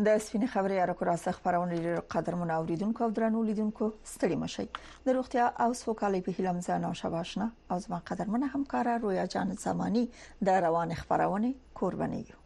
د سپینې خبرې اړه راس خبرونه لري قدرمن اوریدونکو او درنو لیدونکو ستړي مشي د روغتیا او سوکالۍ په هیله مزانه شباشنه او زما قدرمن همکارا رویا جان زمانی د روان خبرونه قربانی یو.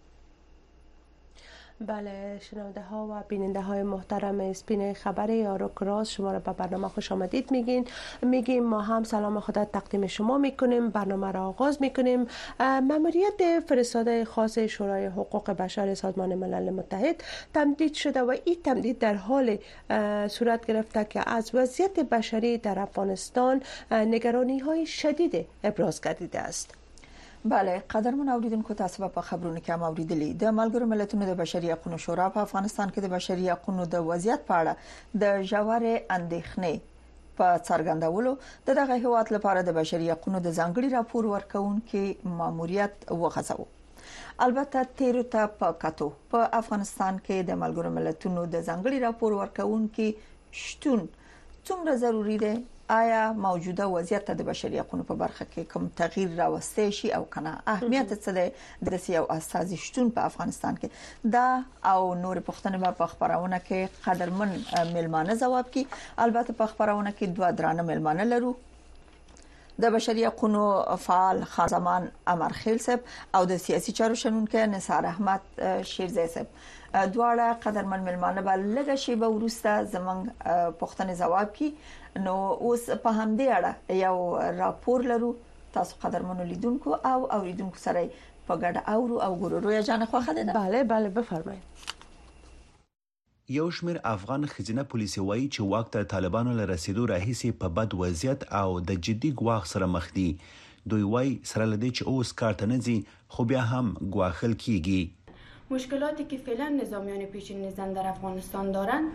بله شنونده ها و بیننده های محترم سپین خبر یاروک راز شما را به برنامه خوش آمدید میگیم ما هم سلام خدا تقدیم شما میکنیم. برنامه را آغاز میکنیم. ماموریت فرستاده خاص شورای حقوق بشر سازمان ملل متحد تمدید شده و این تمدید در حال صورت گرفته که از وضعیت بشری در افغانستان نگرانی های شدید ابراز گردیده است. بله قدرمن اوریدونکو تاسو په خبرونه کې اوریدلې د ملګرو ملتونو د بشري حقوقو شورا په افغانستان کې د بشري حقوقو د وضعیت په اړه د ژورې اندېښنې په څرګندولو دغه هیواد لپاره د بشري حقوقو د ځانګړي راپور ورکونکو ماموریت وغځاوه. البته تیرو ته په کتو په افغانستان کې د ملګرو ملتونو د ځانګړي راپور ورکونکو شتون څومره ضروری دی؟ آیا موجوده وضعیت د بشري حقوقو په برخه کې کوم تغییر راوستي شي او کنه اهمیت څه دی د سیاو اساسي شتون په افغانستان کې دا او نور پښتنه په خبرونه کې قدرمن ملمانه جواب کی. البته په خبرونه کې دوه درانه ملمانه لرو د بشري حقوقو فعال خان زمان امرخیل صاحب او د سیاسي چارو شنونکو نثار احمد شیرزی صاحب. دواړه قدرمن ملمانه به لږه شی به ورسته زمنګ پښتنه جواب کی. نو اوس په همدې اړه یو راپور لرو تاسو قدرمنو لیدونکو او اوریدونکو سره په ګډه او ګورو. رویا جان خوښه ده؟ بله بفرمایئ. یو شمېر افغان خزینه پولیسي وایي چې واک ته طالبانو له رسیدو راهیسې په بد وضعیت او د جدي ګواښ سره مخ دي. دوی وایي سره لدی چې اوس کار ته نه ځي خو بیا هم ګواښل کیږي. مشکلاتی که فعلا نظامیان پیشین نظام در افغانستان دارند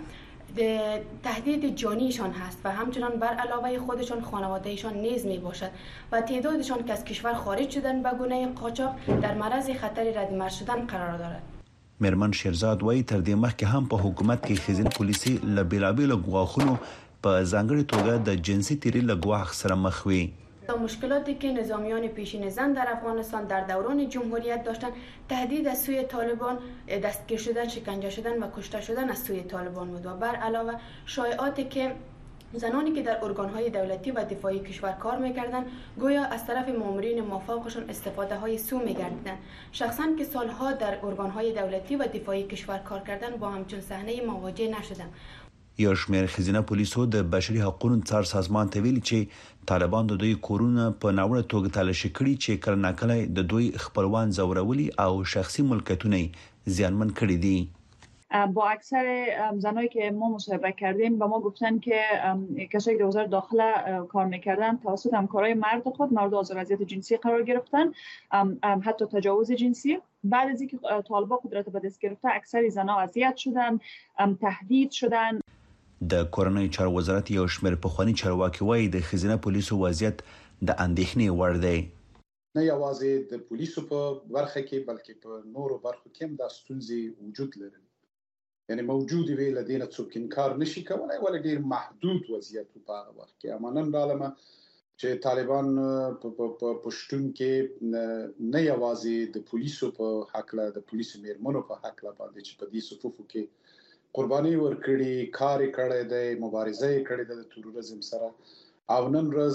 تهدید جانیشان هست و همچنان بر علاوه خودشان خانوادهشان نیز می باشد و تعدادشان که از کشور خارج شدن به گونه قاچاق در معرض خطر ردمرد شدن قرار دارد. مرمن شیرزاد وایي تر دې مخکې هم په حکومت کې خزینه پولیسي له بیلابیلو ګواښونو په ځانګړي توګه د جنسي تیري له ګواښ سره مخ وي. مشکلاتی که نظامیان پیشین زن در افغانستان در دوران جمهوریت داشتند تهدید از سوی طالبان، دستگیر شدن، شکنجه شدن و کشته شدن از سوی طالبان بود و بر علاوه شایعاتی که زنانی که در ارگان‌های دولتی و دفاعی کشور کار می‌کردند گویا از طرف مامورین مافوقشان استفاده‌های سو می‌گردیدند. شخصاً که سالها در ارگان‌های دولتی و دفاعی کشور کار کردند با همچون صحنه مواجه نشدند. یو شمېر خزینه پولیسو د بشري حقوقو څار سازمان ته ویلي چې طالبان د دوی کورونه په ناوړه توګه تلاشي کړي چې کله ناکله د دوی خپلوان زورولي او شخصي ملکیتونه زیانمن کړي دي. با اکثر زنایی که ما مصاحبه کردیم به ما گفتن که کسایی که در وزارت داخله کار میکردن توسط همکارای مرد خود مورد آزار و اذیت جنسی قرار گرفتن، حتی تجاوز جنسی. بعد از اینکه طالبان قدرت به دست گرفته اکثر زنها اذیت شدن، تهدید شدن. د کورنۍ چارو وزارت یو شمېر پخوانی چارواکي وایي د خزینه پولیسو وضعیت د اندېښنې وړ دی. نه یوازې د پولیسو په برخه کې بلکې په نورو برخو کې هم د ستونزې وجود لري. یعنی موجود وی لدینه څوک انکار نشي کولای ولې ډیر محدود وضعیت په هغه وخت کې امانن رالمه چې طالبان په پښتون کې نه یوازې د پولیسو په حق له د پولیسو میرمنو په حق له باندې چې په دې صفوفو کې قرباني ورکړي، کار کړي د مبارزه کړي د تروریزم سره او نن ورځ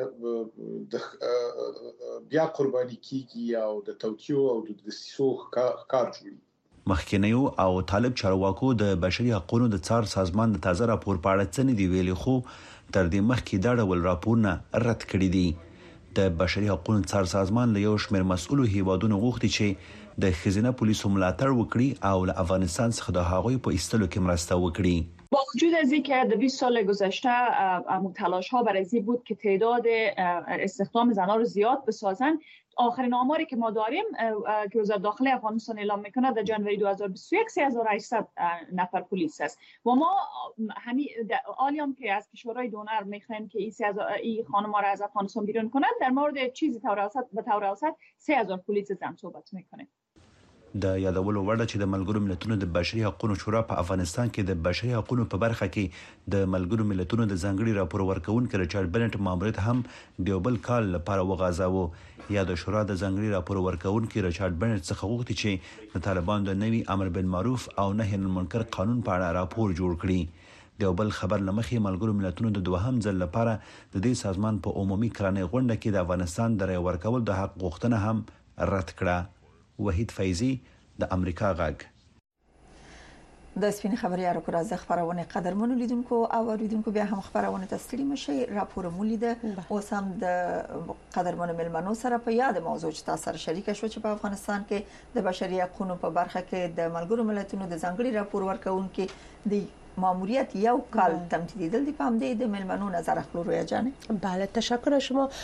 د بیا قرباني کیږي او د توکیو او د سیسو کار جوړي. مخکینیو او طالب چارواکو د بشري حقوقو د څار سازمان د تازه راپور په اړه څه نه دی ویلي خو تر دې مخکې دا ډول راپورونه رد کړي دي. د بشري حقوقو څار سازمان له یو شمېر مسؤلو هیوادونو غوښتي چې د خزینه پولیسو ملاتړ وکړي او له افغانستان څخه د هغوی په ایستلو کې مرسته وکړي. با وجود از اینکه در 20 سال گذشته تلاش ها برای این بود که تعداد استخدام زنان رو زیاد بسازن، آخرین آماری که ما داریم که وزارت داخله افغانستان اعلام میکنه در جنوری 2021 3800 نفر پلیس است و ما همین عالیام که از کشورهای دونر میخوایم که این خانم‌ها را از افغانستان بیرون کنند در مورد چیزی به طور اوسط 3000 پلیس زن صحبت میکنیم. د یادولو وړ چې د ملګرو ملتونو د بشري حقوقو شورا په افغانستان کې د بشري حقوقو په برخه کې د ملګرو ملتونو د ځنګړي راپور ورکونکو ریچارډ بنټ ماموریت هم د بل کال لپاره وغځاوه. یا د شورا د ځنګړي راپور ورکونکو ریچارډ بنټ څخه غوښتي چې د طالبانو د نوي امر بالمعروف او نهي عن المنکر قانون په اړه راپور جوړ کړي. د بل خبر لمخې ملګرو ملتونو د دوهم ځل لپاره د دې سازمان په عمومي کلنۍ غونډه کې د افغانستان د رای ورکول د حق غوښتنه هم رد کړه. وحید فیضی د امریکا غږ. د سپین خبريارو کو راځه خبرونه قدرمنو لیدونکو او اوریدونکو بیا هم خبرونه تسلیم شي. راپور مولیده اوس هم د قدرمنو ملمنو سره په یاد موضوع چې تاسو سره شریک شو چې په افغانستان کې د بشري حقوقو په برخه کې د ملګرو ملتونو د ځنګړي راپور ورکونکو د ماموریت یو کال تمدیدل دی. پام دی د ملمنو نظر اخلو رویا جان. بله تشکر از شما.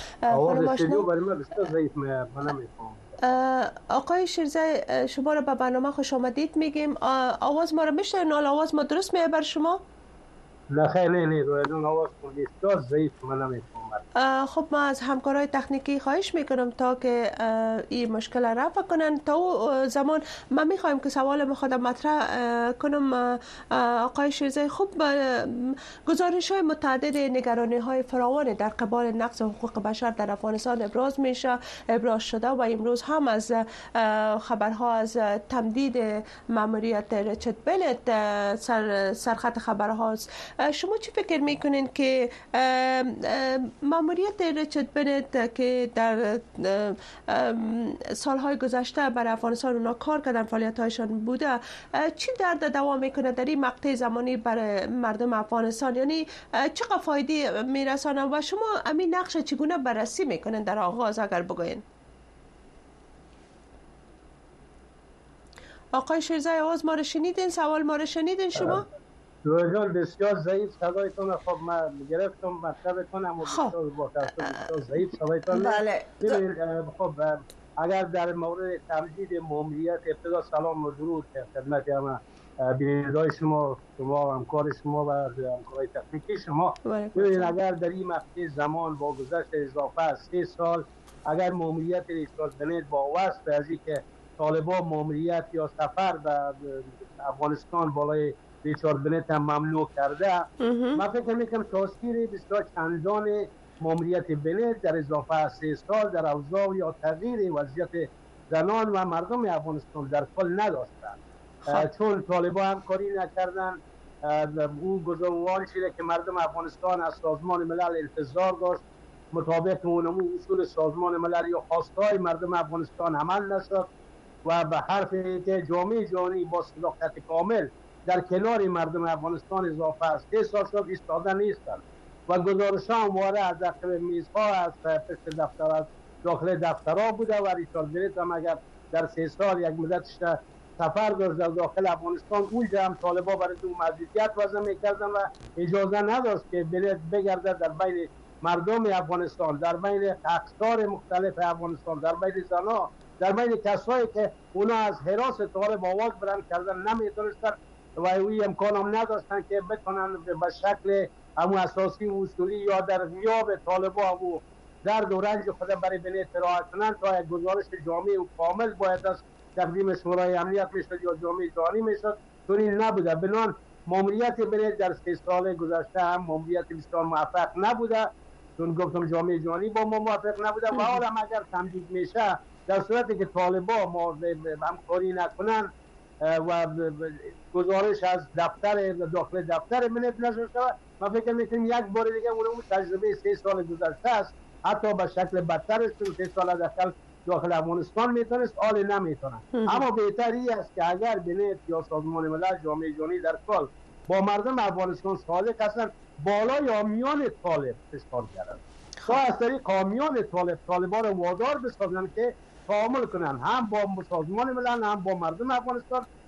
آقای شیرزای شما را به برنامه خوش آمدید میگیم. آواز ما را میشنوین؟ آواز ما درست میاد بر شما؟ نه خیلی نه رویدون آواز بسیار ضعیف من نمیفهمم. خب ما از همکارای تکنیکی خواهش میکنم تا که این مشکل را رفع کنن. تا زمان ما میخوایم که سوال خود مطرح کنم. آقای شیرزای خوب گزارش های متعدد نگرانی های فراوان در قبال نقض حقوق بشر در افغانستان ابراز شده و امروز هم از خبرها از تمدید ماموریت ریچارد بنت سرخط خبرهاست. شما چی فکر میکنین که ماموریت ریچارد بنت که در سالهای گذشته برای افغانستان اونا کار کردن، فعالیت‌هایشان بوده، چی درد دوام میکنه در این مقطع زمانی برای مردم افغانستان؟ یعنی چقدر فایده میرسانه و شما همین نقش چگونه بررسی میکنین در آغاز اگر بگوین؟ آقای شیرزای آواز ما رو شنیدین؟ سوال ما رو شنیدین شما؟ روزان بسیار ضعیف صدایتون. خب من گرفتم مطلبتون اما بسیار ضعیف صدایتون. بله. خب اگر در مورد تمدید ماموریت ابتدا سلام و درود خدمت همه بینندگان شما و همکار شما و همکارای تکنیکی شما. ببینید اگر در این مقطع زمان با گذشت اضافه از 3 سال اگر ماموریت ریچارد بنت با وصف از اینکه طالبان ماموریت یا سفر به افغانستان بالای ریچارد بنت هم ممنوع کرده، من فکر میکنم تاثیر بسیار چندان ماموریت بنت در اضافه از 3 سال در اوضاع یا تغییر وضعیت زنان و مردم افغانستان در کل نداشتند. چون طالبان همکاری نکردن، او گزارش شده که مردم افغانستان از سازمان ملل انتظار داشت مطابق اون اصول سازمان ملل یا خواستهای مردم افغانستان عمل نشد و به حرفی که جامعه جهانی با صداقت کامل در کنار مردم افغانستان اضافه از 3 سال شد ایستاده نیستند و گزارش ها همواره از داخل میزها از پشت دفتر از داخل دفترها بوده و ریچارد بنت هم اگر در 3 سال یک مدتش سفر داشت در داخل افغانستان، اونجا هم طالبا برای اون محدودیت وضع میکردن و اجازه نداشت که بنت بگرده در بین مردم افغانستان، در بین اقطار مختلف افغانستان، در بین زنها، در بین کسایی که اونا از حراس طالب آواز بلند کردن نمیتونستن و اوی امکان هم نداشتن که بتونن به شکل همون اساسی و اصولی یا در غیاب طالبا و درد و رنج خود برای بنت ارائه کنن تا یک گزارش جامع و کامل باید از تقدیم شورای امنیت میشد یا جامعه جهانی میشد. چون این نبوده. بنان ماموریت بنت در 3 سال گذشته هم ماموریت بسیار موفق نبوده، چون گفتم جامعه جهانی با ما موافق نبوده و حالا اگر تمدید میشه در صورتی که طالبا ما همکاری نکنن و گزارش از دفتر داخل دفتر بنت نشد، من فکر میکنم یک بار دیگه اون تجربه 3 سال گذشته است، حتی به شکل بدترش 3 سال داخل افغانستان میتونست، حال نمیتونه. اما بهتری است که اگر بنت یا سازمان ملل جامعه جهانی در کل با مردم افغانستان صادق هستند، بالای حامیان طالب فشار کردن تا از طریق حامیان طالبان رو وادار بسازن که تعامل کنن هم با سازمان ملل هم با مردم افغانستان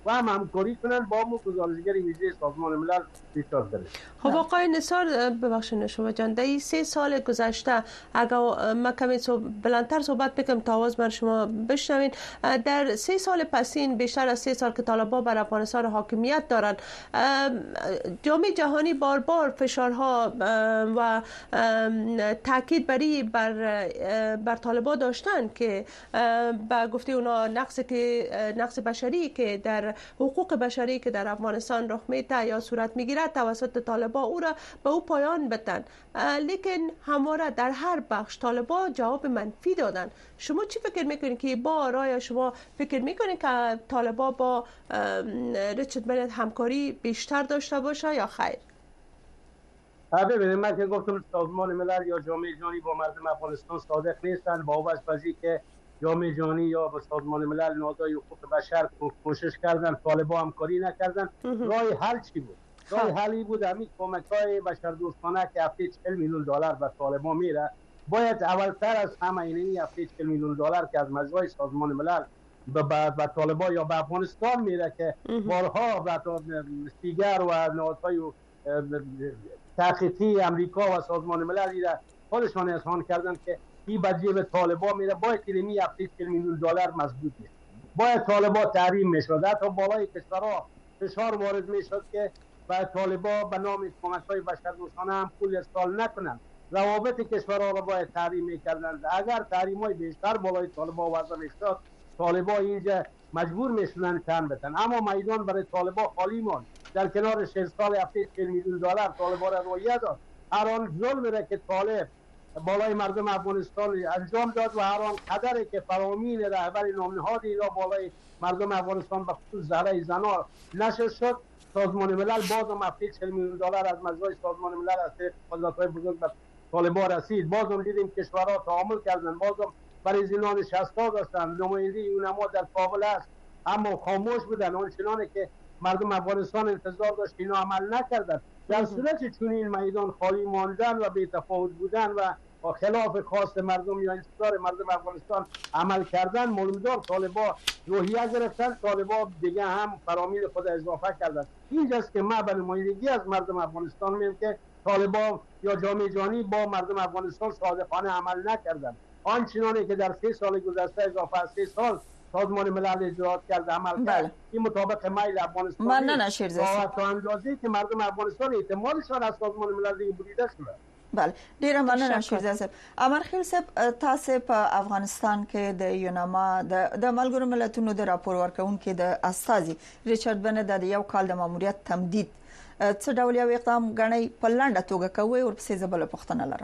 و هم همکاری کنن با مو گزارشگر ویژه سازمان ملل ریچارد بنت. خب آقای نثار ببخشید شما جان در 3 سال گذشته اگر ما کمی بلندتر صحبت بکنم تا آواز من شما بشنوین، در 3 سال پسین بیشتر از 3 سال که طالبان بر افغانستان حاکمیت دارند، جامعه جهانی بار بار فشارها و تاکید بر طالبان داشتن که با گفته اونا نقص بشری که در حقوق بشری که در افغانستان رخ میده یا صورت میگیرد توسط طالبان او را به او پایان بدن، لیکن همواره در هر بخش طالبان جواب منفی دادن. شما چی فکر میکنید که با رای شما فکر میکنید که طالبان با ریچارد بنت همکاری بیشتر داشته باشه یا خیر؟ ببینید من که گفتم سازمان ملل یا جامعه جهانی با مردم افغانستان صادق نیستن، با وجه که جامعه جهانی یا با سازمان ملل نهادهای حقوق بشر کوشش کردن، طالبان همکاری نکردن. راه حل چی بود؟ راه حلی بود همین کمک‌های بشردوستانه که هفته 40 میلیون دلار به طالبان میره. باید اولتر از همه اینی هفته 40 میلیون دلار که از مجموعه سازمان ملل به طالبان یا به افغانستان میره که بارها به دیگر و نهادهای تحقیقی امریکا و سازمان ملل را خودشان اذعان کردن که این به جیب طالبان میره، باید اینمی هفته 40 میلیون دلار مضبوط میشه. باید طالبان تحریم میشد، حتی بالای کشورها فشار وارد میشد که و طالبان به نام کمک‌های بشردوستانه هم پول ارسال نکنند. روابط کشورها را باید تحریم میکردند. اگر تحریم‌های بیشتر بالای طالبان وضع میشد، طالبان اینجا مجبور میشدند تن بدن. اما میدان برای طالبان خالی ماند. در کنار 6 سال هفته 40 میلیون دلار طالبان را رویه داد. هر آن ظلمی را که طالب بالای مردم افغانستان انجام داد و هر آن قدری که فرامین رهبر نامنهادی را بالای مردم افغانستان به خصوص زهره زنا نشر شد، سازمان ملل بازم هفته 40 میلیون دلار از مجموعه سازمان ملل از قدرت‌های بزرگ به طالبان رسید. بازم دیدیم کشورها تعامل کردند، بازم برای زینان نشسته داشتند. نماینده اونما در کابل است اما خاموش بودند، آنچنانی که مردم افغانستان انتظار داشت اینا عمل نکردند. در صورت چون این میدان خالی ماندن و بی تفاوت بودن و خلاف خواست مردم یا انتظار مردم افغانستان عمل کردن، معلومدار طالبان روحیه گرفتن، طالبان دیگه هم فرامین خود اضافه کردن. اینجاست که ما به نمایندگی از مردم افغانستان میگم که طالبان یا جامعه جهانی با مردم افغانستان صادقانه عمل نکردن. آنچنانی که در 3 سال گذشته اضافه از 3 سال سازمان ملل اجرات کرد عمل کرد، این مطابق میل افغانستان تا اندازه‌ای که مردم افغانستان اعتمادشان از سازمان ملل دیگه بریده شده. بله ډیره مننه شیرزاد صاحب. امرخیل صاحب تاسو په افغانستان کې د یوناما د ملګرو ملتونو د راپور ورکونکو د استاذي ریچارد بنت د یو کال د ماموریت تمدید څه ډول یو اقدام غنۍ په لنډه توګه کوي او په سیزبل پښتنه لرم.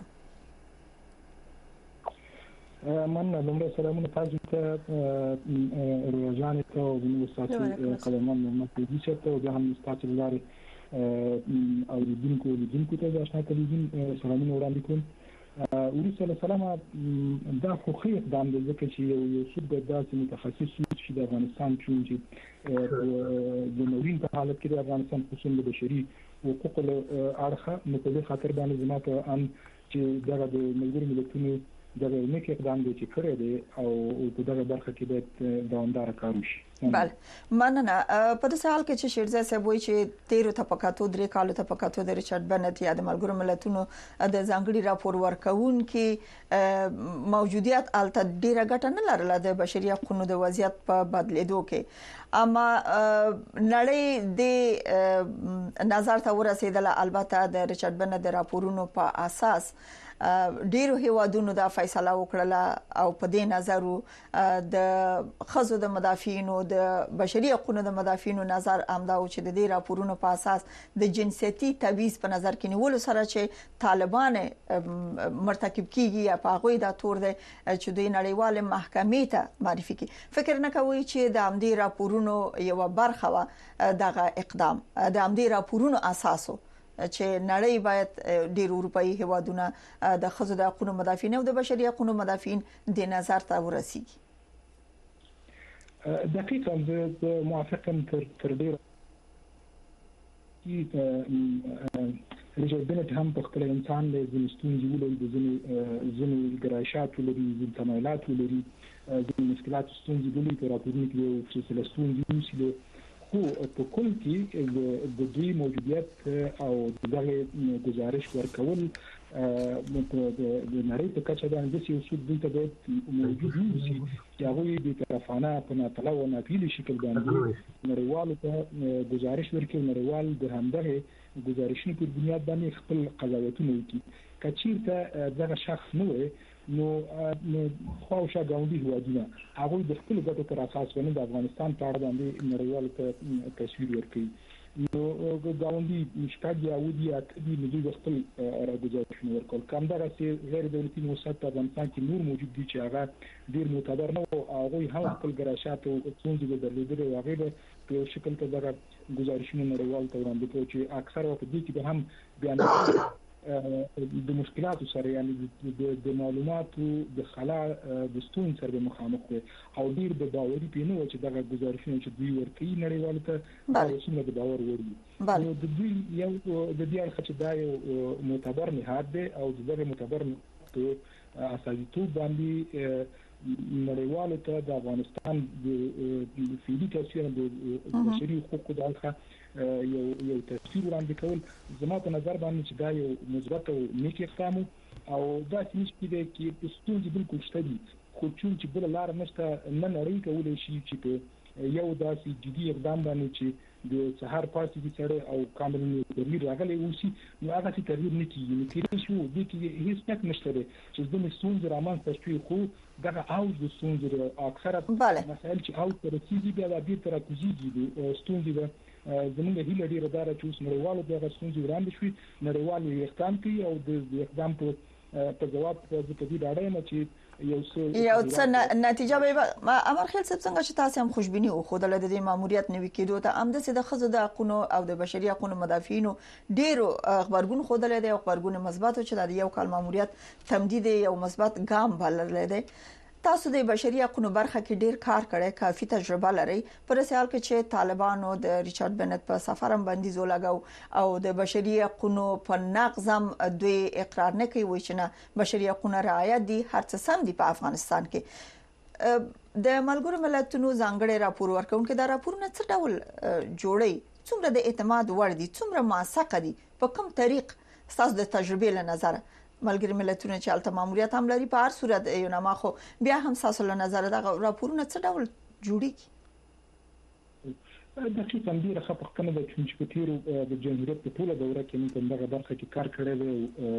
من لومړی سلامونه تاسو ته روزانه ته او د استاد قلمان مکتبي ته او هم استاد لاري او لیدونکو ته د آشنا تلویزیون سلامونه وړاندې کوم. وروسته له سلامه دا خو ښه اقدام دی ځکه چې یو څوک به داسې متخصص شي د افغانستان چې د نورین په حالت کې د افغانستان خصوصا د بشري حقوقو له اړخه نو په دې خاطر باندې زما په ان چې دغه د ملګرو ملتونو دا یو نیک اقدام دی چې کړی دی او په دغه برخه کې باید دوامدار کار وشي. بله مننه. په دې حال کې چې شیرزاد صاحب وایي چې 13 طبقاتو 3 کالو طبقاتو د ریچارد بنت یا د ملګرو ملتونو د ځانګړي راپور ورکونکو موجودیت الته ډیره ګټه نه لرله د بشري حقوقو د وضعیت په بدلیدو کې، اما نړۍ د نظر ته ورسېدله. البته د ریچارد بنت د راپورونو په اساس ډیرو هیوادونو دا فیصله وکړه او په دې نظر د خزو د مدافعینو د بشري حقوقو د مدافعینو نظر امدا او چې د دې راپورونو په اساس د جنسيتي تبعیض په نظر کې نیول سره چې طالبان مرتکب کیږي یا په غوي دا تور دی چې د نړیوال محکمې ته معرفي کی. فکر نه کوي چې د امدي راپورونو یو برخه و دغه اقدام د امدي راپورونو اساسو چې نړۍ باید ډیر اروپאי هیوادونه د خزو د حقوقو مدافعین او د بشري حقوقو مدافعین د نظر ته ورسیږي. دقیقاً زه موافقم تر ډیر ریچارد بنت هم په خپل انسان له ځینستون جوړول د ځینې ګرایشات لري، ځینې تمایلات لري، ځینې مشکلات ستونزې دي چې راپورونه کې چې سلسلون دي خو په کل کې د دوی موجودیت او دغه گزارش ورکول د نړۍ په کچه باندې چې اصول دلته باید موجود وي چې هغه د طرفانه په ناتله او ناپیل شکل باندې نړیوالو ته گزارش ورکړي، نړیوال د همدغه گزارشونو په بنیاد باندې خپل قضاوتونه وکړي. کچیرته دغه شخص نه وي نو خواوشا ګاونډي هیوادونه هغه د خپل ګټو پر اساس باندې د افغانستان په اړه باندې نړیوالو ته تصویر ورکړي. نو ګاونډي مشتاق یاودي اکدي نږدې خپل راګزارشونه ورکول. کوم دغه چې غیر دولتي مؤسسات په افغانستان کې نور موجود دي چې هغه ډیر معتبر نه او هغه هم خپل ګراشات او څنګه درلودل او هغه په شکل کې دغه گزارشونه نړیوالو ته وړاندې کوي چې اکثر وخت دي چې هم بیان د مشکلاتو سره یعنی د معلوماتو د خلا د ستون سره مخامخ دي او ډیر د باوري پینو چې دغه گزارشونه چې دوی ورکوي نړیوالو ته ورسونه د باور وړي. نو د دوی یو د دې اړخ چې دا یو معتبر نهاد دی او دغه معتبر په اساسیتوب باندې نړیوالو ته د افغانستان د فعلي تاثیر د بشري حقوقو د اړخ یو تصویر وړاندې کول زما په نظر باندې چې دا یو مثبت او نیک اقدام او دا چې نشي کېدای چې ستونزې بالکل شته دي خو چې بل لار نشته نه نړۍ کولای شي چې یو داسې جدي اقدام باندې چې د سهار پاسې دي سره او کامل تغییر راغلی وسی نو هغه چې تغییر نه کیږي نو کېدای شو د کې هیڅ څه نشته چې د ستونزې رامنځته شي خو دغه اوج د ستونزې اکثره مسایل چې اوج تر کیږي بیا د بیرته راکوزيږي د ستونزې زمونږ هیله ډیره ده چې اوس نړیوالو دغه ستونزې وړاندې شي نړیوالو اقدام کوي او د اقدام په جواب په دې اړه نه چې یو څه نتیجه به امر خیل څنګه چې تاسو هم خوشبینی او خود له دې ماموریت نوي کېدو ته امده سي د خزو د حقوقو او د بشري حقوقو مدافعینو ډیرو خبرګون خود له دې خبرګون مثبت چې د یو کال ماموریت تمدید یو مثبت ګام بلل دی. تاسو د بشري حقوقو برخه کې ډیر کار کړی، کافي تجربه لري. پر سیال کې چې طالبانو د ریچارډ بنت په سفرم باندې زولګاو او د بشري حقوقو په نقضم دوی اقرار نه کوي چې نه بشري حقوقو رعایت دي هر څه سم دي په افغانستان کې. د ملګرو ملتونو ځانګړي راپور ورکونکو دا راپورونه څه ډول جوړي، څومره د اعتماد وړ دي، څومره موثق دي، په کوم طریق تاسو د تجربې له نظر ملګری ملتونه چې الته ماموریت هم لري په هر صورت یو نه ماخو بیا هم تاسو له نظر دا راپورونه څه ډول جوړیږي؟ د څه تندیر خپل کنه د چونچکتیرو د جمهوریت په ټوله دوره کې موږ دغه برخه کې کار کړی دی.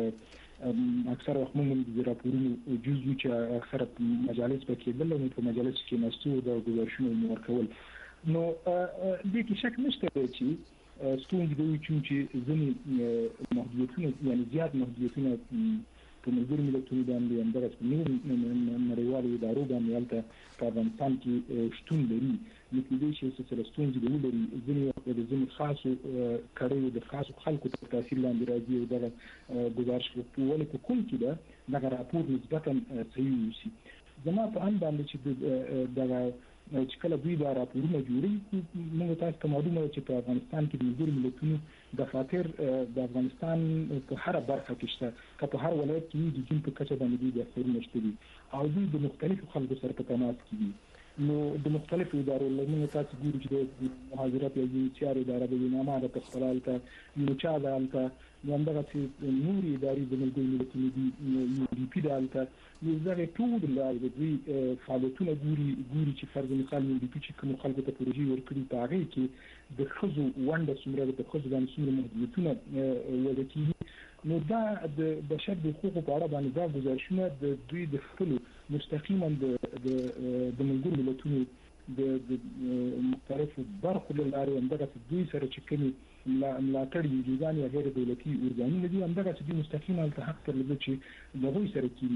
اکثر وخت موږ د راپورونو جزء چې اکثر مجالس پکې بل نو په مجالس کې نستو د گزارشونو ورکول نو د کې شک نشته چې ستونزې دوی چې ځینې محدودیتونه یعنی زیات محدودیتونه په ملګرو ملتونو باندې همدغه نړیوالو ادارو باندې هلته په افغانستان کې شتون لري. نو کېدای شي چې ستونزې ولري ځینې وخت د ځینې خاصو کړیو د خاصو خلکو تر تاثیر لاندې راځي او دغه گزارش په ولې په کل کې دغه راپور نسبتا صحیح وي. زما په ان باندې چې دغه چې کله دوی دا راپورونه جوړي موږ تاسو ته معلومه چې په افغانستان کې د ملګرو ملتونو دفاتر د افغانستان په هر برخه کې شته، په هر ولایت کې د جن په کچه باندې د دفترونه شته دي او دوی د مختلفو خلکو سره په تماس کې دي. نو د مختلفو ادارو لمنه تاسو ګورئ چې د مهاجرت یا چارو اداره د نامه د تخصصات یو چا دالته همدغه چې نور ادارې د ملګرو ملتونو دي یو پی دالته یو ځای ټول د دوی فعالیتونه ګوري چې فرض مثال یو پی چې کوم خلکو ته پروژې ورکړي په هغه کې د خزو ونده څومره د خزو باندې څومره محدودیتونه ولکې. نو دا د بشر د حقوقو په اړه باندې دا گزارشونه د دوی د خپل مستقیما د ملګرو ملتونو د مختلفو برخو له لارې همدغه دوی سره چې کومې ملاتړ یوځان یا غیر دولتي ارګانونه دي همدغه چې مستقیما له حق تر لږ چې د دوی سره کې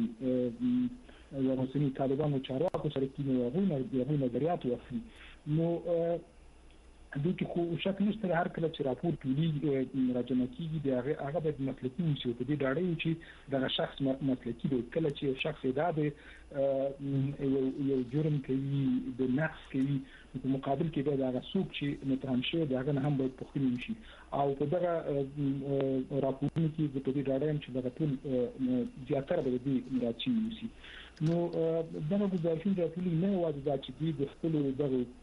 یا مسلمي طالبانو چارواکو سره کې هغوی نظریات واخلي. نو دوی کې خو شک نشته هر کله چې راپور ټولي راجمع کیږي د هغه د مسلکي شي په دې ډاړې چې دغه شخص مسلکي دی. کله چې شخص دا دی یو جرم کوي د نقص کوي په مقابل کې دا هغه څوک چې متهم شوی دی هغه هم باید پوښتنه وشي او په دغه راپورونو کې د دې ډاړې چې دغه ټول زیاتره به دې راځي. نو دغه گزارشونه ټول نه واځي چې د خپل دغه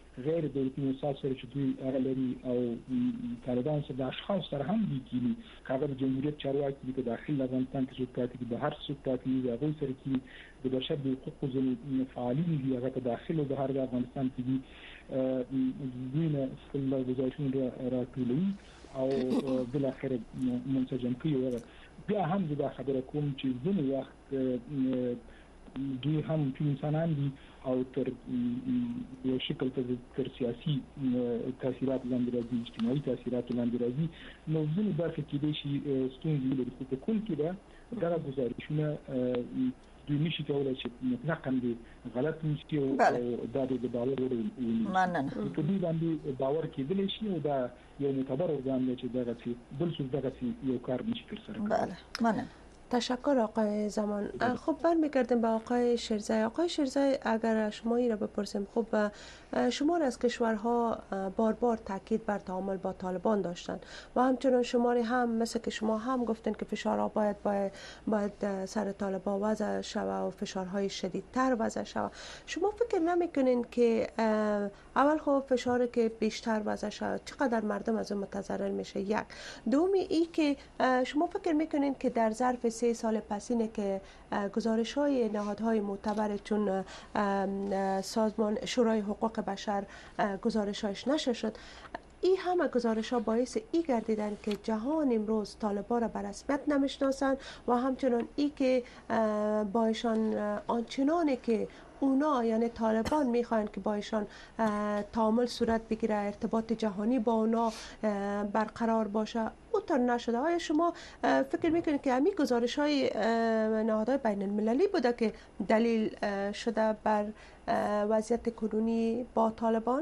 غیر دولتي موسسات سره چې دوی اغلبي او طالبان سره د اشخاص سره هم دي کینی کاغه د جمهوریت چارواکي د داخل افغانستان کې څوک پاتې دي بهر څوک پاتې دي هغه سره کې د بشر د حقوقو ځینې فعالین دي هغه په داخل او بهر د افغانستان کې دي دوی نه خپل گزارشونه راټولوي او بل اخر منسجم کوي. بیا هم دا خبره کوم چې ځینې وخت دوی هم انسانان دي او تر یو شکل تر سیاسي تاثیرات لاندې راځي، اجتماعي تاثیرات لاندې راځي. نو ځینې برخې کې د شي ستونزې لري په کل کې دا گزارشونه دوی نشي کولای چې مطلقاً دي غلط نشي او دا د باور وړ مننه په دې باندې باور کېدلی شي او دا یو معتبر ارګان دی چې دغه څه بل څه دغه یو کار نشي ترسره کولی. بله مننه. تشکر آقای زمان. خب برمیگردیم به آقای شیرزای. آقای شیرزای اگر شما این را بپرسیم، خب شمار از کشورها بار بار تاکید بر تعامل با طالبان داشتند و همچنان شماری هم مثل که شما هم گفتن که فشارها باید سر طالبان وضع شود و فشارهای شدیدتر وضع شود. شما فکر نمیکنین که اول خب فشاری که بیشتر وضع شود چقدر مردم از اون متضرر میشه؟ یک دومی ای که شما فکر میکنین که در ظرف 3 سال پس اینه که گزارش های نهادهای معتبر چون سازمان شورای حقوق بشر گزارش‌هاش نشر شد، این همه گزارش ها باعث ای گردیدن که جهان امروز طالبان را به رسمیت نمیشناسند و همچنان ای که با ایشان آنچنانی که اونا یعنی طالبان میخواهند که با ایشان تعامل صورت بگیره، ارتباط جهانی با اونا برقرار باشه، اونطور نشده. آیا شما فکر میکنید که همین گزارش های نهادهای بین المللی بوده که دلیل شده بر وضعیت کنونی با طالبان؟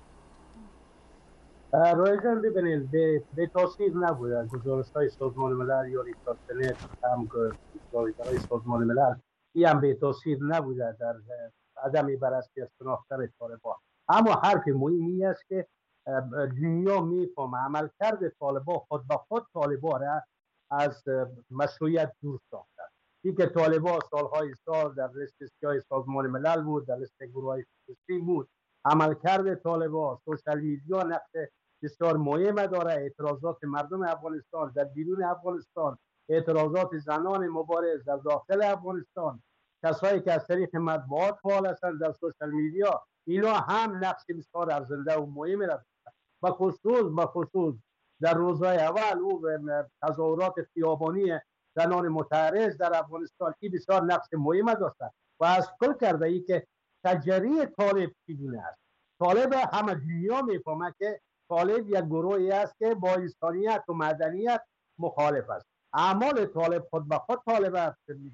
رایجان ببینید به تاثیر نبوده گزارش های سازمان ملل یا ریکارد سنت هم گزارش های سازمان ملل این هم به تاثیر نبوده در عدم بررسی شناختن طالبان. اما حرف مهمی است که دنیا میفهمه عملکرد طالبان خود به خود طالبان را از مشروعیت دور ساخته. این که طالبان سالهای سال در لیست سیاه سازمان ملل بود، در لیست گروه‌های سیاسی بود. عملکرد طالبان سوشال میدیا نقش بسیار مهم داره. اعتراضات مردم افغانستان در بیرون افغانستان، اعتراضات زنان مبارز در داخل افغانستان، کسایی که از طریق مطبوعات فعال هستند در سوشال میدیا، اینا هم نقش بسیار ارزنده و مهمی دارند. به خصوص در روزهای اول او تظاهرات خیابانی زنان متحرز در افغانستان این بسیار نقش مهم داشت و از کل کرده ای که تجری طالب چگونه است. طالب همه دنیا میفهمه که طالب یک گروهی است که با انسانیت و مدنیت مخالف است. اعمال طالب خود به خود طالب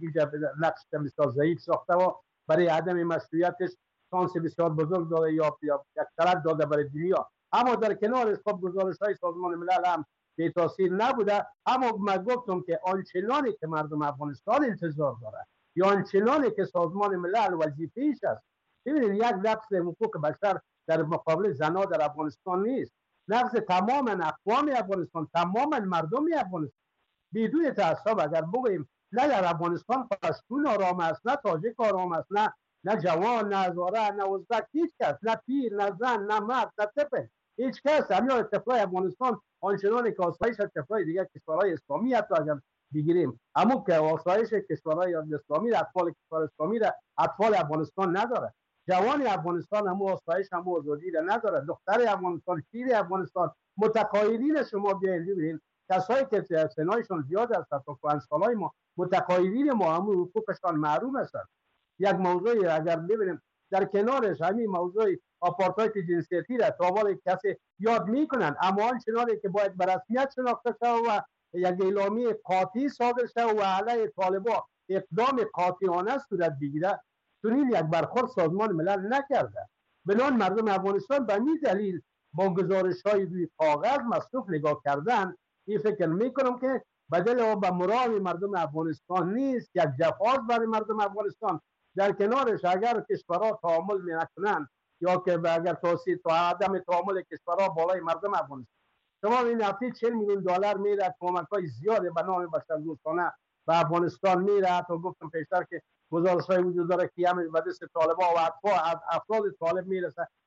نقش بسیار ضعیف ساخته و برای عدم مشروعیتش شانس بسیار بزرگ داده یا یک طرف داده برای دنیا. اما در کنارش خب گزارش های سازمان ملل هم به تاثیر نبوده. اما من گفتم که آنچنانی که مردم افغانستان انتظار داره یا آنچنانی که سازمان ملل وظیفه‌اش است، ببینید یک نقض حقوق بشر در مقابل زنها در افغانستان نیست، نقض تمام اقوام افغانستان، تمام مردم افغانستان. بدون تعصب اگر بگوییم نه در افغانستان پشتون آرام است، نه تاجیک آرام است، نه جوان، نه هزاره، نه ازبک، هیچ کس، نه پیر، نه زن، نه مرد، نه طفل، هیچ کس. همین طفلای افغانستان آنچنانی که آسایش طفلای دیگر کشورهای اسلامی حتی اگر بگیریم، اما که آسایش کشورهای اسلامی را اطفال کشور اسلامی را اطفال افغانستان نداره. جوان افغانستان هم آسایش هم آزادی را نداره. دختر افغانستان، پیر افغانستان، متقاعدین شما بیاین ببینید کسایی که سنایشون زیاد است تا 5 سالای ما، متقاعدین ما هم حقوقشان محروم هستند. یک موضوعی اگر ببینیم در کنارش همین موضوع آپارتاید جنسیتی را تا کسی یاد میکنن، اما آنچنانی که باید به رسمیت شناخته شود و یک اعلامیه قاطعی صادر شود و علیه طالبان اقدام قاطعانه صورت بگیره، چنین یک برخورد سازمان ملل نکرده. بنابراین مردم افغانستان به این دلیل با گزارش‌های روی کاغذ مصروف نگاه کردن. این فکر میکنم که بدل و به مراد مردم افغانستان نیست، یک جفاست برای مردم افغانستان. در کنارش اگر کشورها تعامل نکنند یا که اگر توصیه تا عدم تعامل کشورها بالای مردم افغانستان، شما این هفته 40 میلیون دلار میره کمک‌های زیاده به نام بشردوستانه به افغانستان میره. تا گفتم پیشتر که گزارش‌های وجود داره که همین به دست طالبان و افراد طالب میرسه.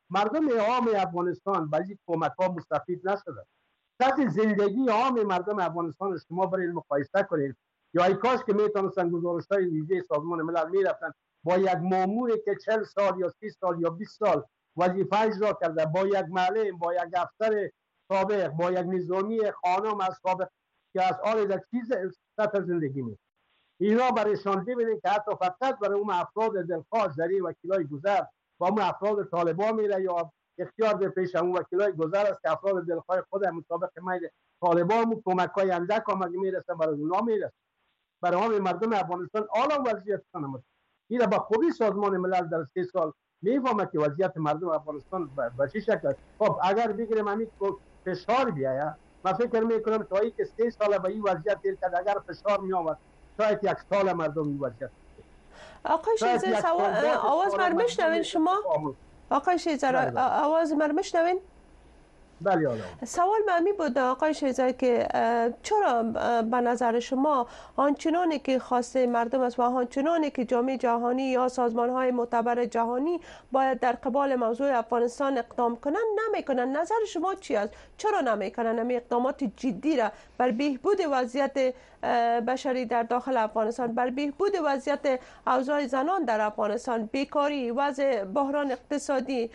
مردم عام افغانستان برای کمک‌ها مستفید نشدن. سطح زندگی عام مردم افغانستان شما برای مقایسه کنید، یا ای کاش که میتونستن گزارش‌های ویژه سازمان ملل میرفتن با یک ماموری که 40 سال یا 30 سال یا 20 سال وظیفه اجرا کرده، با یک معلم، با یک افسر سابق، با یک نظامی خانم از سابق که از آن در چیز سطح زندگی می اینا برایشان ببینید که حتی فقط برای اون افراد دلخواه زری وکیلای گذر و اون افراد طالبان میره یا اختیار به پیش اون وکیلای گذر است که افراد دلخواه خود مطابق میل طالبان کمک‌های اندک آمده میرسه، برای اونا میرسه. برای همه مردم افغانستان حالا وضعیتشان هم این با خوبی سازمان ملل در 3 سال میفهمه که وضعیت مردم افغانستان به چه شکل. خب اگر بگیریم همین فشار بیاید، من فکر میکنم تا اینکه 3 سال به این وضعیت دیر کرد، اگر فشار می آمد شاید 1 سال مردم این وضعیت. آقای شیزر آواز من میشنوین شما؟ آقای شیزر آواز من میشنوین؟ بله. سوال من بود آقای شیزر که چرا به نظر شما آنچنانی که خواسته مردم است و آنچنانی که جامعه جهانی یا سازمان‌های معتبر جهانی باید در قبال موضوع افغانستان اقدام کنن نمیکنن؟ نظر شما چی است؟ چرا نمیکنن همین اقدامات جدی را بر بهبود وضعیت بشری در داخل افغانستان، بر بهبود وضعیت اوضاع زنان در افغانستان، بیکاری، وضع بحران اقتصادی،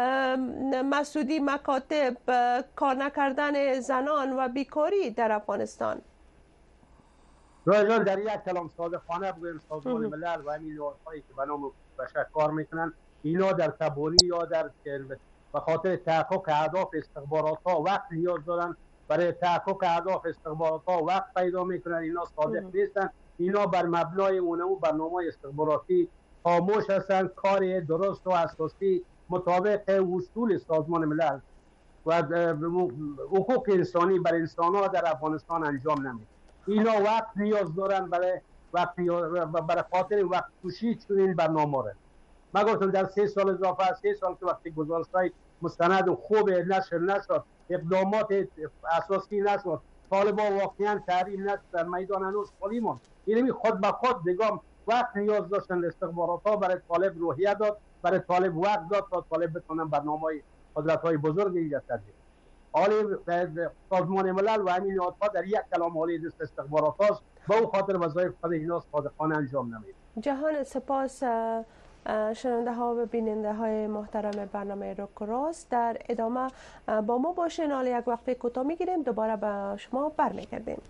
مسدودی مکاتب، کار نکردن زنان و بیکاری در افغانستان؟ رایجان در یک کلام صادقانه بگویم سازمان ملل و همین هایی که به نام بشر کار میکنن اینا در تبانی یا در به خاطر تحقق اهداف استخبارات ها وقت نیاز دارن، برای تحقق اهداف استخبارات ها وقت پیدا میکنن، اینا صادق نیستن، اینا بر مبنای اونمو برنامه استخباراتی خاموش هستن، کار درست و اساسی مطابق اصول سازمان ملل و حقوق انسانی برای انسان‌ها در افغانستان انجام نمیده. اینا وقت نیاز دارن برای خاطر وقت کشی چنین برنامه را. من گفتم در 3 سال اضافه 3 سال که وقتی گزارش‌های مستند خوب نشر نشد، اقدامات اساسی نشد، طالبان واقعا تحریم نشد، در میدان هنوز خالی ماند. یعنی خود به خود دیگه وقت نیاز داشتن استخبارات‌ها برای طالب روحیه داد، برای طالب وقت داد تا طالب بتونن برنامه‌های قدرت‌های بزرگ ایجاد کرد. حالی سازمان ملل و همین نهادها در یک کلام حالی دست استخبارات هاست، به اون خاطر وظایف خود اینا صادقانه انجام نمیده. جهان سپاس شنونده ها و بیننده های محترم برنامه روک راست، در ادامه با ما باشین. حالا یک وقفه کوتاه میگیریم، دوباره به شما برمیگردیم.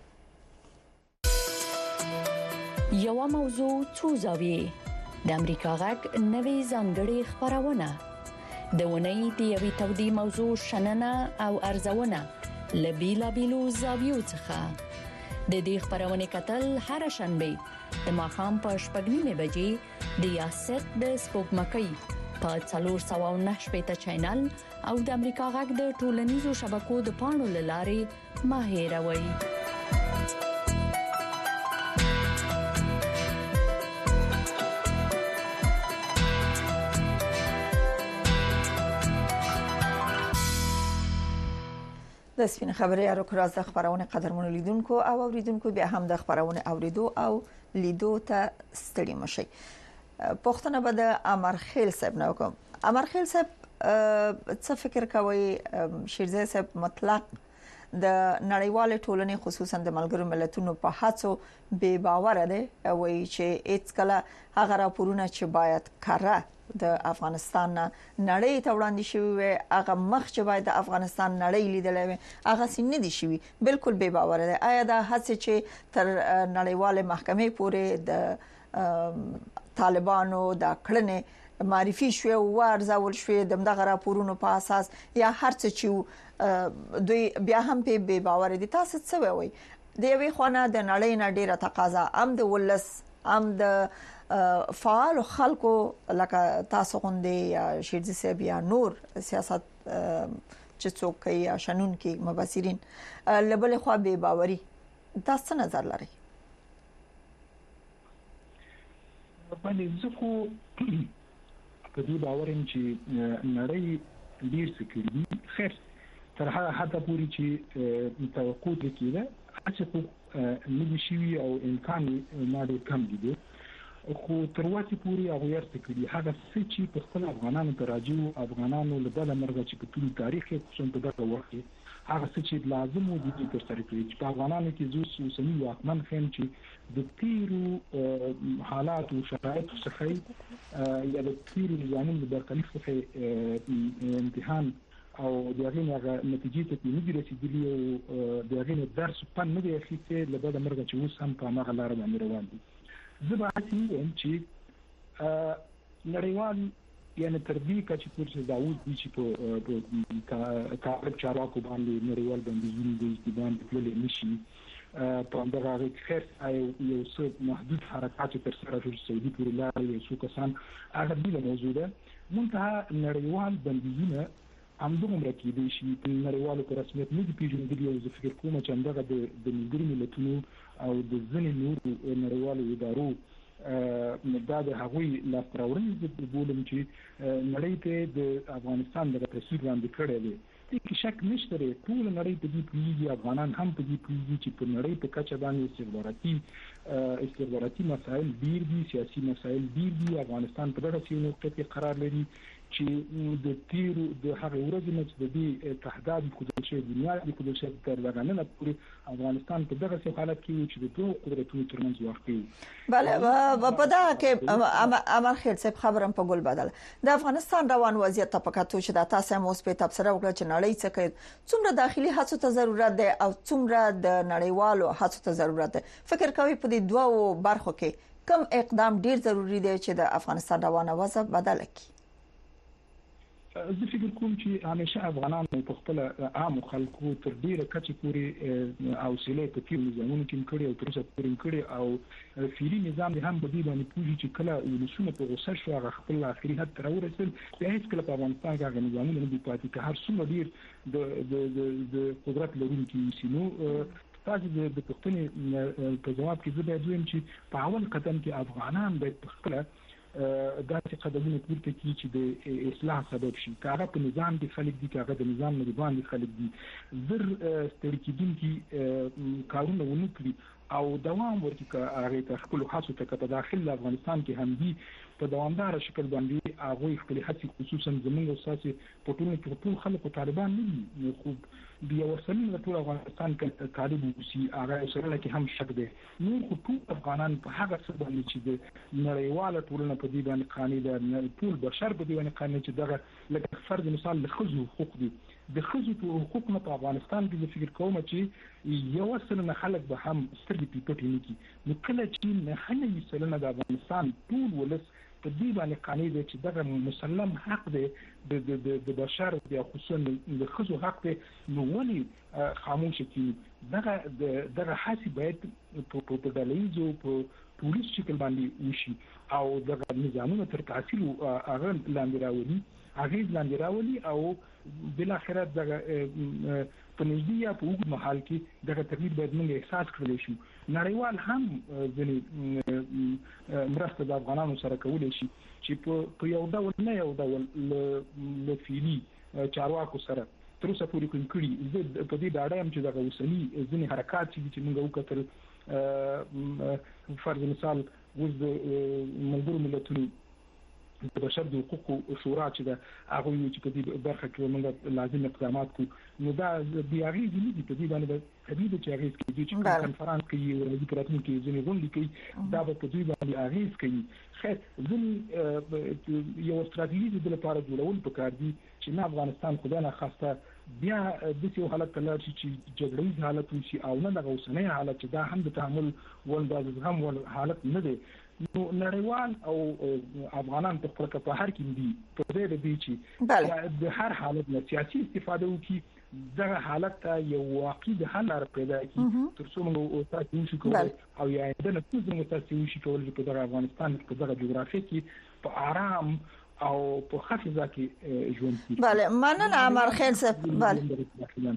یو موضوع څو زاویې د امریکا غږ نوې ځانګړې خبرونه د ونې د یوې تودې موضوع شننه او ارزونه له بیلابیلو زاویو څخه د دې خبرونې کتل هر شنبه د ماښام په 6:30 بجې د یاست د سپوږمکۍ په 409 چینل او د امریکا غږ د ټولنیزو شبکو د پاڼو له لارې مه هېروئ. د سپین خبرې اړوند راز د خبرونه قدرمنو لیدونکو او اوریدونکو به هم د خبرونه اوریدو او لیدو ته ستړي مشي. پښتنه به د امرخیل صاحب نو کوم. امرخیل صاحب څه فکر کوي شیرزه صاحب مطلق د نړیوال ټولنې خصوصا د ملګرو ملتونو په هڅو بے باور دي وایي چې هیڅ کله هغه راپورونه چې باید کړه د افغانستان نړۍ ته وړاندې شوی وي، هغه مخ چې باید د افغانستان نړۍ لیدلې وي هغه سینې دي شوی، بالکل بے باور دي. آیا دا هڅه چې تر نړیوال محکمې پورې د طالبانو د کړنې معرفي شوی او ارزول شوی دغه راپورونو په اساس یا هر څه چې دوی بیا هم په بے باور دي، تاسو څه وایي؟ د یوې خونه د نړۍ نه ډیره تقاضا ام د ولس ام د فعال خلکو لکه تاسو غوندې یا شیرزي صاحب یا نور سیاست چې څوک کوي یا شنون کې مبصرین لبل خو به باوري، تاسو نظر لرئ؟ باندې زه خو په دې باور یم چې نړۍ ډیر څه کوي، خیر تر هغه حد پورې چې توقع کېده چې خو نه شي او امکان نه ډېر کم دي. خو تر واسي پوری هغه ورته کړي هغه څه چې په خپل افغانانو ته راځي افغانانو له بل مرګ چې په ټول تاریخ کې خصوصا په دغه وخت کې هغه څه چې لازم و دي تر سره کړی چې په افغانانو کې زو سوسنی واکمن خیم چې د تیرو حالات او شرایط څخه یا د تیرو نظامونو د برخلیک څخه امتحان او دغه نتیجې ته نه رسیدلی او دغه درس په نه دی اخیسته له بل مرګ چې اوس هم په هغه لار باندې روان دي زه به اصلي چې نړیوال یعنی تر دې چې پورته داوود دي چې په کار چارواکو باندې نړیوال بندیزونه د استبان کولې نشي په دغه خیر یو څه محدود حرکات تر سره د سعودي پورې لارې یو څو کسان هغه بل موضوع ده منتها نړیوال بندیزونه همدغه کې دي چې په نړیوالو په رسمیت نه دي پیژندل او زه فکر کوم چې همدغه د ملګرو ملتونو او د ځینې نورو نړیوالو ادارو دا د هغوی لا پرورنې بولم چې نړۍ ته د افغانستان د تاثیر باندې کړی دی هیڅ شک نشته ټول نړۍ په دې پیږي افغانان هم په دې پیږي چې په نړۍ په کچه باندې استخباراتي مسایل ډیر دي سیاسي مسایل ډیر دي افغانستان په دغه نقطه کې قرار لري چې د تیرو د هغه ورځې نه چې د دې تهدید کول شي دنیا د کول شي تر دغه نه پورې افغانستان په دغه حالت کې چې د دوه قدرتونو ترمنځ واقع وي بله په دا کې امر خیر صاحب خبرم په ګل بدل د افغانستان روان وضعیت ته پکاتو چې د تاسو مو په تبصره وکړه چې نړۍ څخه څومره داخلي هڅو ته ضرورت ده او څومره د نړیوالو هڅو ته ضرورت ده فکر کوي په دې دوه برخو کې کوم اقدام ډیر ضروری دی چې د افغانستان روانه وضع بدل کړي زه فکر کوم چې همیشه افغانانو په خپل عام خلکو تر ډیره کچې پورې حوصله په تیر نظامونو کې کړې او تر اوسه پورې کړې او فعلی نظام هم په دې باندې پوهې چې کله ولسونه په غوسه شو هغه خپل اخري حد تر ورسېد په هیڅ کله په افغانستان کې هغه نظامونه نه دي پاتې که هر څومره ډیر د قدرت لرونکي سينو تاسو د پښتنې په جواب کې زه به وایم چې په اول قدم کې افغانان د خپل داسې قدمونه پورته کړي چې د اصلاح سبب شي کاغه په نظام کې خلک دي کاغه د نظام نه باندې خلک دي زر ستړي کېدونکي کارونه ونکړي او دوام ورکړي هغه ته خپل خاصو ته په داخل افغانستان کې هم دي په دوامدار شکل باندې هغه خپل هڅې خصوصا زموږ اساسي په ټول خلکو طالبان نه دي خو بیا ورسره د ټول افغانستان کې طالب وسی هغه سره کې هم شک دي نو ټول افغانان په هغه څه باندې چې د نړیواله ټولنه په دې باندې قانون ده ټول بشر په دې باندې قانون چې دغه لکه فرض مثال د خزو حقوق دي د خزو حقوق نه په افغانستان کې فکر کوم چې یو سلنه خلک به هم سترګې پیپټ نه کی نو کله چې نه هني سلنه د افغانستان ټول ولس په دې باندې قانون دی چې دغه مسلم حق دی د بشر د خصوصا د خزو حق دی نو ولې خاموش کی دغه حاسي باید په دلایلو په پولیس شکل باندې وشي او دغه نظامونه تر تاثیر هغه لاندې راولي او بل اخرت دغه په نږدې یا په وګړو محل کې دغه تغییر باید موږ احساس کړل شو نړیوال هم ځنې مرسته د افغانانو سره کولای شي چې په یو ډول نه یو ډول له فعلی چارواکو سره تر اوسه پورې کوم کړي زه په دې ډاډه یم چې دغه وسلي ځنې حرکات چې موږ وکړل فرض مثال وز د ملګرو ملتونو د بشر د حقوقو شورا چې دا هغه چې په دې برخه کې موږ لازم اقدامات کوو نو دا بیا غوښتي نه دي په دې باندې حبيب چې هغه کې چې کانفرنس کوي او د پراتین کې ځینې غونډې کوي دا په دې باندې هغه کوي خیر ځینې یو ستراتیژي د لپاره جوړول پکار دي چې نه افغانستان خدای نه خواسته بیا د څه حالت کله چې جګړې حالت وشي او نه د غوسنۍ حالت چې دا هم د تعامل ول د زغم ول حالت نه دی نو نړیوال او افغانان په خپل په هر کې دي په دې د چې د هر حالت نه سیاسي استفاده وکړي دغه حالت ته یو واقعي د حل لپاره پیدا کړي تر څو موږ تاسو شو کولای او یا د نفوذ موږ تاسو شو کولای په دغه افغانستان په دغه جغرافیه کې په آرام او په حافظه کې ژوند کوي بله مننه امر خیر صاحب بله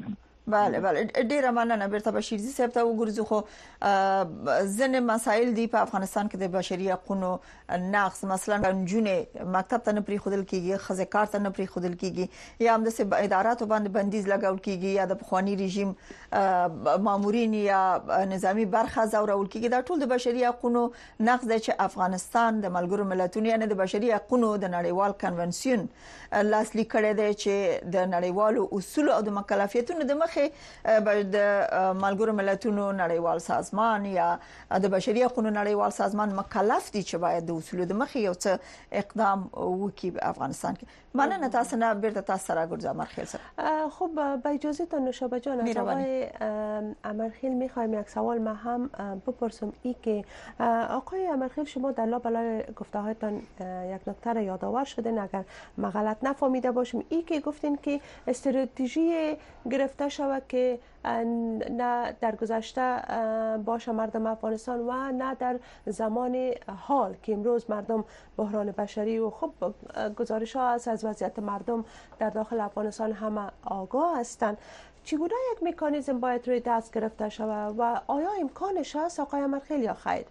بله ډیره مننه. بیرته بشیرزي صاحب ته وګورځو. خو ځنې مسایل دی په افغانستان کې د بشري حقوقو نقض، مثلا جنونه مکتب ته نه پری خودل کیږي، خزه کار ته نه پری خودل کیږي، یا هم د اداراتو باندې بندیز لګول کیږي، یا د پخوانی رژیم مامورین یا نظامی برخه زورول کیږي. دا ټول د بشري حقوقو نقض دی چې افغانستان د ملګرو ملتونو یعنی د بشري حقوقو د نړیوال کنونسیون لاسلیک کړی دی چې د نړیوالو اصول او د مکلفیتونو د مخه د ملګرو ملتونو نړیوال سازمان یا د بشري حقوقو نړیوال سازمان مکلف دي چې باید د اصول د مخه یو څه اقدام وکړي په افغانستان کې. مننه تاسو نه. بیرته تاسو سره ګرځم امرخیل صاحب. خب با اجازه تا نوشابه جان از آقای امرخیل میخوایم یک سوال ما هم بپرسم. ای که آقای امرخیل شما در لابلای گفته هایتان یک نکته را یادآور شدین اگر ما غلط نفهمیده باشیم، ای که گفتین که استراتژی گرفته شود که نه در گذشته باشه مردم افغانستان و نه در زمان حال که امروز مردم بحران بشری و خب گزارش ها از وضعیت مردم در داخل افغانستان همه آگاه هستند. چگونه یک مکانیزم باید روی دست گرفته شود و آیا امکانش هست آقای امرخیل یا خیر؟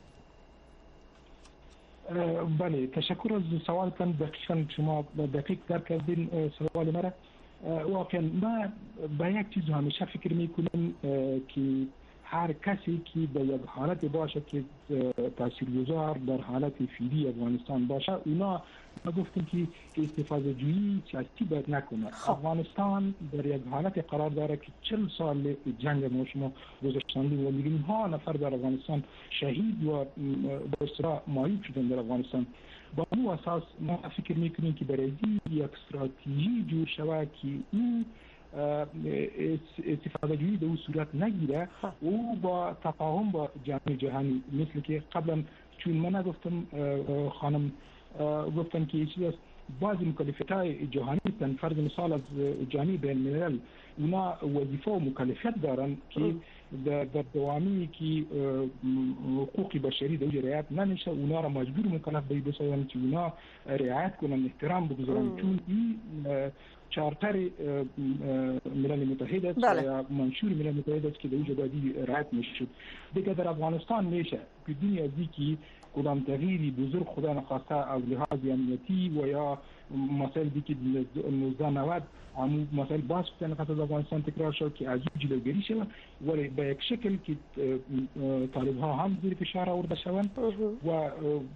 بله تشکر از سوالتان. دقیقاً شما دقیق درک کردین سوال مرا. واقعا ما به یک چیز همیشه فکر میکنیم که هر کسی که به یک حالت باشه که تاثیرگذار در حالت فعلی افغانستان باشه، اونا ما گفتیم که استفاده جویی سیاسی باید نکنه. افغانستان در یک حالت قرار داره که 40 سال جنگ ما شما گذاشتند و میلیون ها نفر در افغانستان شهید و به اصطلاح مایوب شدن در افغانستان. با اون اساس ما فکر میکنیم که برای یک استراتژی جور شود که این استفاده جویی به اون صورت نگیره و با تفاهم با جامعه جهانی، مثل که قبلا چون من نگفتم خانم گفتن که چیز است بعضی مکلفیت‌های جهانی هستند. فرض مثال از جامعه بین الملل اونا وظیفه و مکلفیت دارن که در دوامی که حقوق بشری در رعایت نمیشه اونا را مجبور مکلف به بسازن که اونا رعایت کنن، احترام بگذارن، چون این چارتر ملل متحد است یا منشور ملل متحد است که در اینجا باید رعایت میشه. دیگه در افغانستان میشه بدون از اینکه کدام تغییری بزرگ خدا نخواسته از لحاظ امنیتی و یا مسائل دیگه 1990 همون مسائل باز کنه خاطر افغانستان تکرار شد که از جلوگیری شود، ولی به یک شکل که طالب ها هم زیر فشار آورده شوند و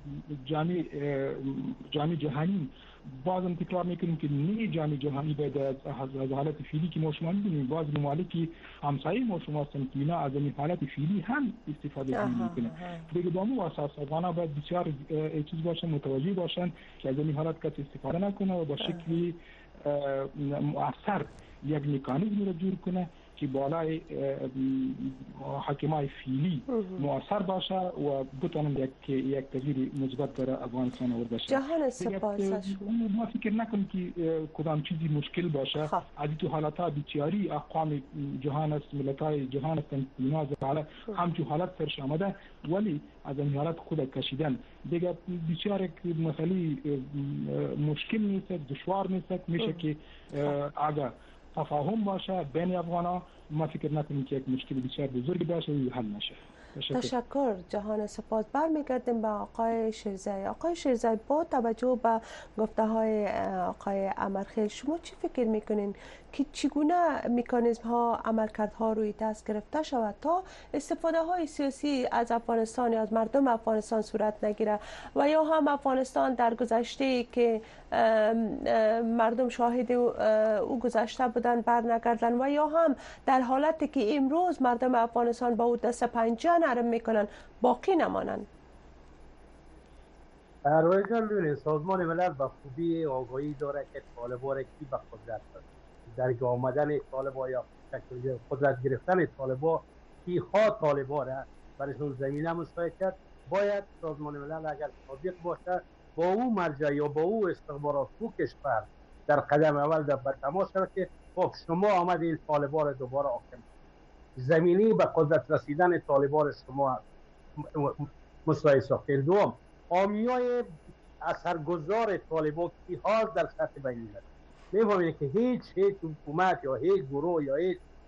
جامعه جهانی بعضم تکرار میکنیم که نه جامعه جهانی باید از حالت فعلی که ما شما میدونیم بعض ممالک همسایه ما شما هستند که اینا از این حالت فعلی هم استفاده میکنن. دیگه با مو اساس افغانا باید بسیار چیز باشن، متوجه باشن که از این حالت کسی استفاده نکنه و با شکلی مؤثر یک مکانیزم رو جور کنه که بالای حاکمای فعلی مؤثر باشه و بتونن یک تغییر مثبت در افغانستان آورده شه. جهان سپاس ما فکر نکنیم که کدام چیزی مشکل باشه. از تو حالت‌ها بیچاری اقوام جهان است، ملت‌های جهان است، اینا حالا همچون حالت سرش آمده ولی از این حالت خود کشیدن دیگه بیچاره مسئله مشکل نیست، دشوار نیست. میشه که اگر تفاهم باشه بین افغانا ما فکر نکنیم که یک مشکل بسیار بزرگی باشه و حل نشه. تشکر. جهان سپاس. برمیگردیم به آقای شیرزایی. آقای شیرزایی با توجه به گفته های آقای امرخیل شما چی فکر میکنین که چگونه مکانیزم ها عملکردها روی دست گرفته شود تا استفاده های سیاسی از افغانستان یا از مردم افغانستان صورت نگیره و یا هم افغانستان در گذشته که مردم شاهد او گذشته بودن برنگردن و یا هم در حالتی که امروز مردم افغانستان با او دست پنجه نرم میکنن باقی نمانند؟ رویجان ببینید سازمان ملل به خوبی آگاهی داره که طالبان کی به قدرت هست، در آمدن طالبان یا قدرت گرفتن طالبان کی ها طالبان را برایشون زمینه مساعد کرد. باید سازمان ملل اگر صادق باشه با او مرجع یا با او استخبارات او کشور در قدم اول در تماس شد که خب شما آمدید طالبان را دوباره حاکم زمینی به قدرت رسیدن طالبان شما مساعد ساختید. دوم حامیای اثرگذار طالبان کی ها در سطح بین المللی می‌فهمید که هیچ حکومت یا هیچ گروه یا هیچ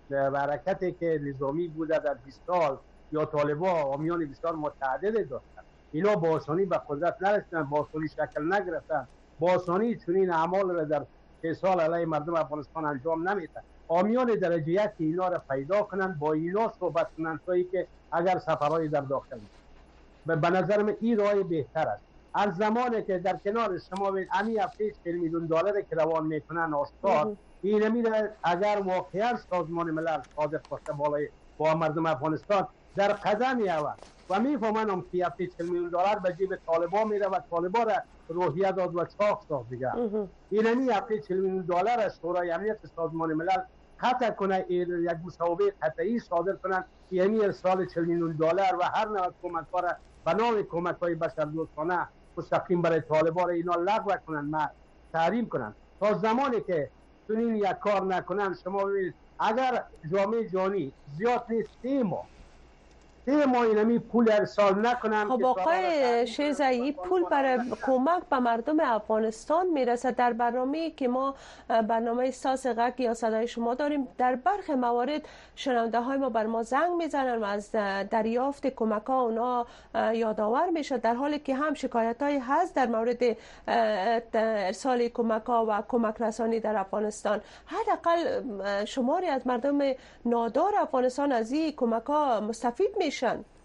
حرکتی که نظامی بوده در 20 سال یا طالبان حامیان بسیار متعدد داشتند، اینا با آسانی به قدرت نرسیدن، با آسانی شکل نگرفتن، با آسانی چنین اعمال را در 6 سال علیه مردم افغانستان انجام نمیدن. حامیان درجه یک اینا را پیدا کنند، با اینا صحبت کنند تا اینکه اگر سفرهای در داخل به نظر من این راه بهتر است. از زمانی که در کنار شما بین امی 7 میلیون دلار که روان میکنن آشکار، این میره اگر واقعا سازمان ملل صادق باشه بالای با مردم افغانستان در قدمی اول و میفهمم که 7 میلیون دلار به جیب طالبان میره و طالبان را روحیه داد و چاق ساخت دیگه. این 7 میلیون دلار از شورای امنیت سازمان ملل قطع کنه، یک مصوبه قطعی صادر کنن، یعنی ارسال 40 میلیون دلار و هر نوع کمک‌ها را به نام کمک‌های بشردوستانه مستقیم برای طالبان اینا لغو کنن، تحریم کنن. تا زمانی که چنین یک کار نکنن، شما ببینید اگر جامعه جهانی زیاد نیست 3 ماه اینمی پول ارسال نکنن. خب آقای شیرزایی، پول برای کمک به مردم افغانستان میرسه. در برنامه‌ای که ما برنامه ساز غک یا صدای شما داریم، در برخی موارد شنونده های ما بر ما زنگ میزنن و از دریافت کمک ها اونا یادآور میشه، در حالی که هم شکایت های هست در مورد ارسال کمک ها و کمک رسانی در افغانستان. حداقل شماری از مردم نادار افغانستان از این کمک ها مستفید میشن.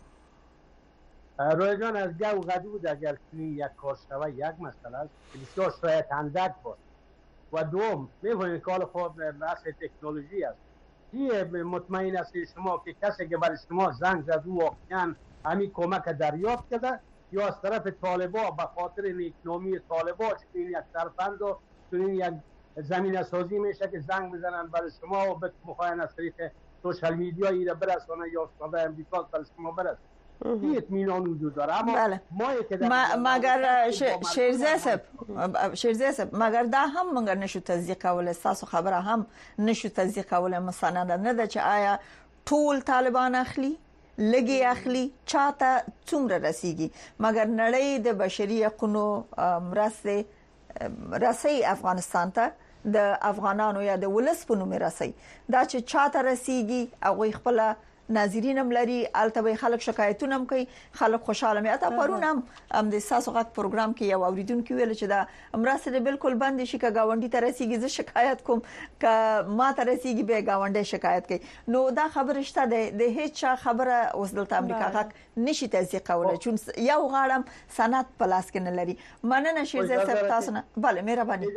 روی جان، از گو غدود اگر چنین یک کار شوه یک مسئله است که بسیار شاید اندک باست و دوم میفهمید که حال خود بحث تکنولوژی است. این مطمئن است شما که کسی که برای شما زنگ زد او واقعا همین کمک دریافت کرده یا از طرف طالبا به خاطر نیکنامی طالبا چنین یک سرفند و چنین یک زمینه سازی میشه که زنگ بزنن برای شما و بخواین از طریق سوشال میدیا ای را برسانه یا استاد امریکا برای شما برسانه. این اطمینان وجود داره. اما بله. مگر شیرزی صاحب مگر دا هم مگر نشو تصدیق کول، تاسو خبره هم نشو تصدیق کول مسند نه ده چې آیا ټول طالبان اخلي لګي اخلي چاته څومره رسیږي، مگر نړۍ د بشري حقوقو مرسته رسي افغانستان ته د افغانانو یا د ولس په نوم رسي، دا چې چاته رسیږي او خپل ناظرین هم لري، البته خلک شکایتونه هم کوي، خلک خوشاله مې اته پرون هم د ساسو غږ پروګرام کې یو اوریدونکو ویل چې دا مرسته بالکل بند شي، که گاونډي ته رسیږي زه شکایت کوم، که ما ته رسیږي به گاونډي شکایت کوي. نو دا خبره شته د هیڅ خبره اوس دلته امریکا غږ نشي تصدیق کولای چون یو غاړم سند په لاس کې نه لري. مننه شیرزی صاحب تاسو نه. بله مهرباني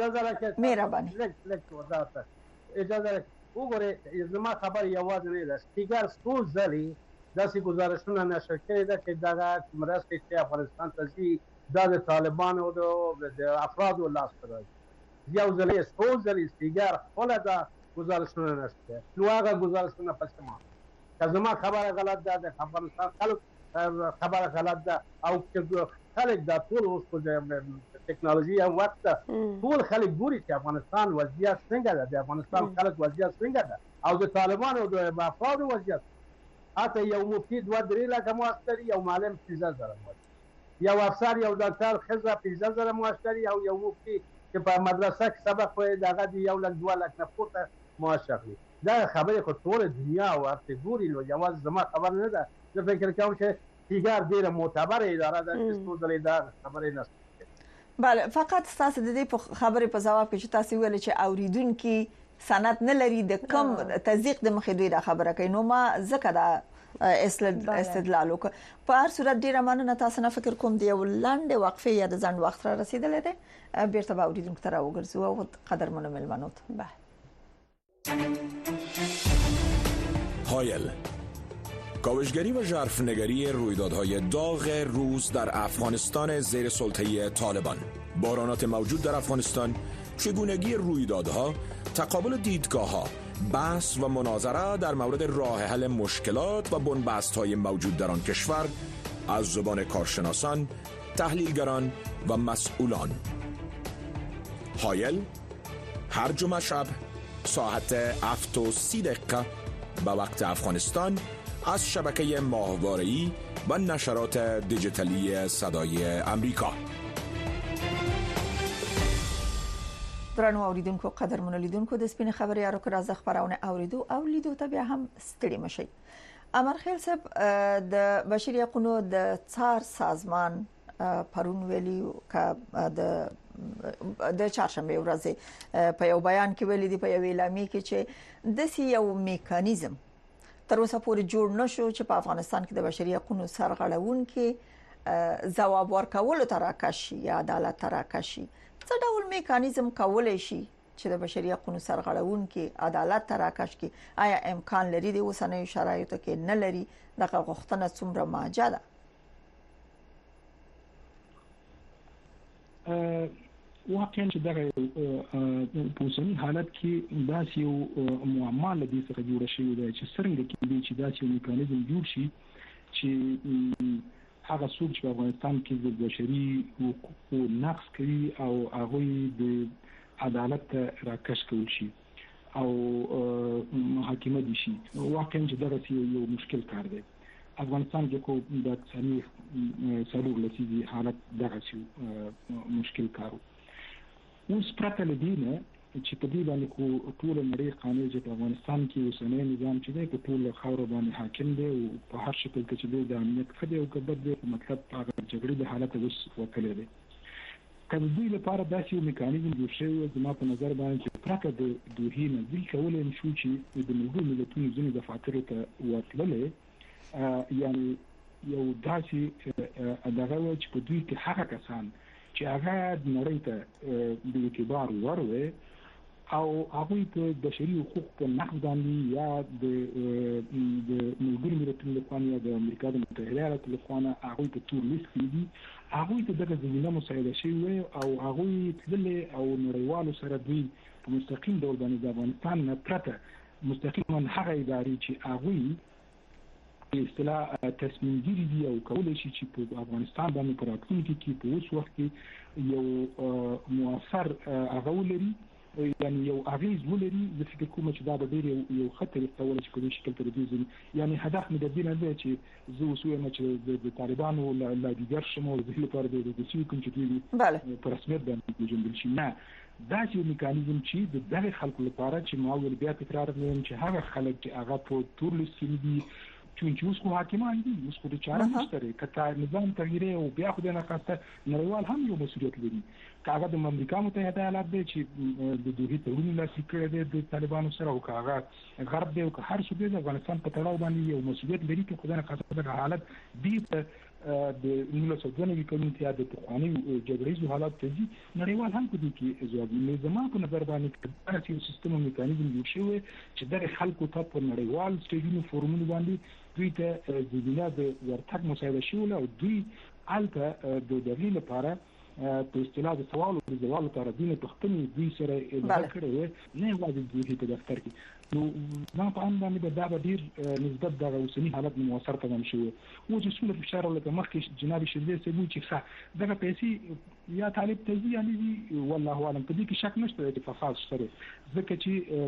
اجازه وګوره زما خبر یوازې نه ده، دیگر څو ځلې داسې گزارشونه نشر کړي ده چې دغه مرستې چې افغانستان ته ځي دا د طالبانو د افرادو لاس ته راځي. یو ځلې څو ځلې دیگر خپله دا گزارشونه نشر کړي، نو هغه گزارشونه پسې ما که زما خبره غلط ده د افغانستان خلک خبره غلط ده او خلک دا ټول اوس په ټکنالوژي او وخت ټول خلک ګوري چې افغانستان وضعیت څنګه ده، د افغانستان خلک وضعیت څنګه ده او د طالبانو د افرادو وضعیت. حتی یو مفتی 2-3 لکه معاش یو معلم 13000 معاش، یو افسر یو ډاکټر خزه 15000 معاش او یو مفتی چې په مدرسه کې سبق وایي دغه دی 1 لک 2 لک نه پورته معاش اخلي. دا خبره خو ټول دنیا ورته ګوري، نو یوازې زما خبر نه ده. زه فکر کوم چې دیگر ډیره معتبر اداره ده چې څو ځلې دا خبرې نه. بله، فقط تاسو د دې خبرې په جواب کې چې تاسو ویل چې اوریدونکو سند نه لري د کم تصدیق د مخې دوی دا خبره کوي، نو ما ځکه دا استدلال وکړ. په هر صورت ډیره مننه تاسو نه. فکر کوم دی یو لاندې وقفه یا د ځند وخت را رسیدلې ده، بیرته به اوریدونکو ته راوګرځو او قدرمنو ملمنو ته. بله. هایل، کاوشگری و ژرفنگری رویدادهای داغ روز در افغانستان زیر سلطه طالبان، بحرانات موجود در افغانستان، چگونگی رویدادها، تقابل دیدگاه‌ها، بحث و مناظره در مورد راه حل مشکلات و بنبست‌های موجود در آن کشور از زبان کارشناسان، تحلیلگران و مسئولان. هایل، هر جمعه شب ساعت 7:30 به وقت افغانستان از شبکه ماهواره‌ای و نشرات دیجیتالی صدای امریکا. درنو اوریدونکو قدرمن لیدونکو د سپین خبري ارو راز خبرونه اوریدو او لیدو ته بیا هم ستړي مشي. امرخیل صاحب د بشري حقوقو د څار سازمان پرون ویلي د چهارشنبه ورځ په یو بیان کې ویلي دی په یو اعلامیه کې چې د یو میکانیزم تر اوسه پورې جوړ نشو چې په افغانستان کې د بشري حقوقو سرغړون کې ځواب ورکول تر راکشي یا عدالت تر راکشي. څه ډول میکانیزم کولای شي چې د بشري حقوقو سرغړون کې عدالت تر راکش کې آیا امکان لري د اوسنۍ شرایطو کې نه لري دغه غوښتنه څومره ماجه ده؟ واقعا چې دغه په اوسني حالت کې داسې یو معامله د څه جوړ شوی دی چې څنګه کې چې داسې میکانیزم جوړ شي چې هغه څوک چې په افغانستان کې د بشري حقوقو نقض کوي او هغه د عدالت راکش کول شي او محاکمه دي شي. واقعا چې دغه یو مشکل کار دی. افغانستان کې کو د اقتصادي سلوک لسیدي حالت دغه مشکل کارو. اوس پرته لدینه چې په دې باندې کو ټول نړۍ قانون چې په افغانستان کې اوسنۍ نظام چې دی په ټول خاور باندې حاکم دی او په هر شکل کې چې د امنیت خدای او کبد دی مطلب هغه جګړې د حالت اوس وکړي دي. کله دوی لپاره داسې یو میکانیزم جوړ شوی زما په نظر باندې چې پرته د دوی نه دوی کولای نشو چې د ملګرو ملتونو ځینې دفاتر ته ورتللې یعنی یو داسې دغه چې په دوی کې هغه کسان چې هغه د نړۍ ته د اعتبار وروي او هغه په بشري حقوق په نقض باندې یا د ملګرو ملتونو لخوا یا د امریکا د متحده ایالاتو لخوا هغه په تور لیست کې دي هغه ته دغه زمينه مساعده شوی او هغه تللی او نړیوالو سره دوی په مستقیم ډول باندې د افغانستان نه پرته مستقیما هغه ادارې چې هغه په اصطلاح تصمیم ګیري او کولای شي چې په افغانستان باندې پر راتلونکي کې په اوس وخت کې یو موثر هغه ولري یعنی یو اغیز ولري د فکر کوم چې دا به ډیر یو خطر استول چې کوم شکل تر دې ځي یعنی هدف مې د دې نه دی چې زه وسوم چې د طالبانو لا دیګر شمو د لپاره د دوی کوم چې دوی پر رسمیت باندې جوړ شي نه دا چې میکانیزم چې د دغه خلکو لپاره چې معول بیا تکرار کوم چې هغه خلک چې هغه په تور لیست کې دي چې اوس خو حاکمان دي اوس خو د چاره نشته کته نظام تغییر او بیا خو د نقاصه نړیوال هم یو مسؤلیت لري کاغه د امریکا متحده ایالات دی چې د دوی ته ورونه لاسي کړی دی د طالبانو سره او کاغه غرب دی او هر څه دی د افغانستان په تړاو باندې یو مسؤلیت لري چې خدای نقاصه د حالت دی د 1992 کلونتیا د تخوانی جګړې حالات ته دي نړیوال هم په دې کې ځواب نه زما په نظر باندې د یو سیستم میکانیزم جوړ شوی چې د خلکو ته په نړیوال سټیجونو فورمونو باندې دوی ته د دنیا د ورتګ مساعده شول او دوی البته د دلیل لپاره په اصطلاح د سوال او جواب لپاره د پښتني دوی سره اعلان کړی نه واجب دوی په دفتر کې نو ما په ان باندې د ډیر نسبت د اوسنی حالت موثر تمام شوی او چې څومره اشاره لکه مخکې جناب شریف سیبو چې دغه پیسې یا طالب تزي یعنی والله اعلم په دې کې شک نشته چې فساد شته ځکه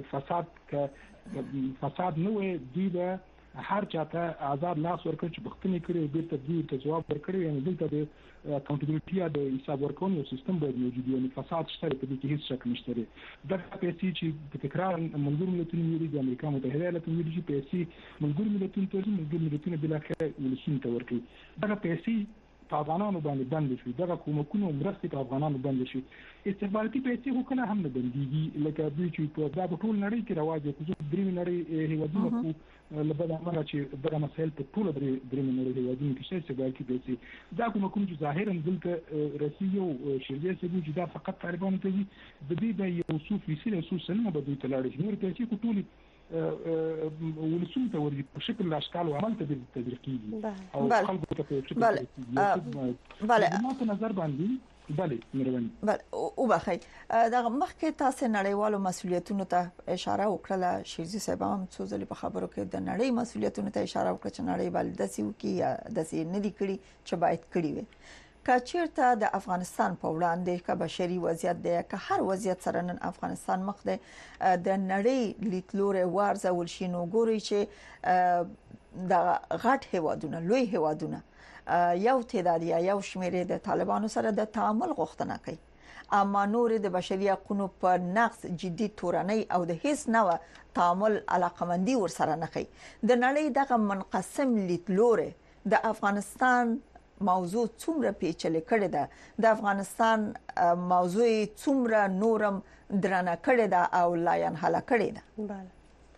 چې فساد نه وي دوی به هر چاته آزاد لاس ورکړي چې بختنی کړي بیرته دوی ته جواب ورکړي یعنی دلته د اکاونټیبلټي د حساب ورکونې سیستم باید موجود وي یعنی فساد شته په دې کې هیڅ شک نشته د پیسې چې په تکرار منظور ملتونو ویلي د امریکا متحده ایالاتو ویلي چې پیسې منظور ملتونو ته منظور ملتونو بل اخر ولسمه ته ورکړي دا پیسې په افغانانو باندې بند شي دغه کومکونو مرستې په افغانانو بند شي استخباراتي پیسې خو کله هم نه بنديږي لکه دوی چې په دا ټول نړۍ کې رواج دي چې درې نړۍ هیوادونه خو لبدا امر چې دغه مسایل په ټول درې نړۍ هیوادونو کې شي چې پیسې دا کوم چې ظاهرا دلته رسمي او شرعي څه چې دا فقط طالبانو ته دي د دې د یو څو فیصله څو سنه به دوی تلاړي نور پیسې کو ټول ولسمه ته ورغی په شکل اشکال او عمل ته تدریجي او خلکو ته په شکل بله ما په نظر باندې بله مروانی بله او بخی دا مخکې تاسو نړیوالو مسؤلیتونو ته اشاره وکړه شیرزي صاحب هم څو ځله په خبرو کې د نړۍ مسؤلیتونو ته اشاره وکړه چې نړۍ بل داسې وکي یا داسې نه دي کړی چې باید کړی وي کچیرته د افغانستان په وړاندې کا بشري وضعیت دی که هر وضعیت سره نن افغانستان مخ دی د نړۍ لیدلوري وارزول شي نو ګوري چې د غټ هوادونه لوی هوادونه یو تعداد یا یو شمیرې د طالبانو سره د تعامل غوښتنه کوي اما نور د بشري حقوقو په نقض جدي تورنۍ او د هیڅ نوع تعامل علاقمندي ورسره نه کوي. د نړۍ دغه منقسم لیدلوري د افغانستان موضوع څومره پیچلې کړې ده، د افغانستان موضوع څومره نورم درنه کړې ده او لا ينحل کړې ده. بله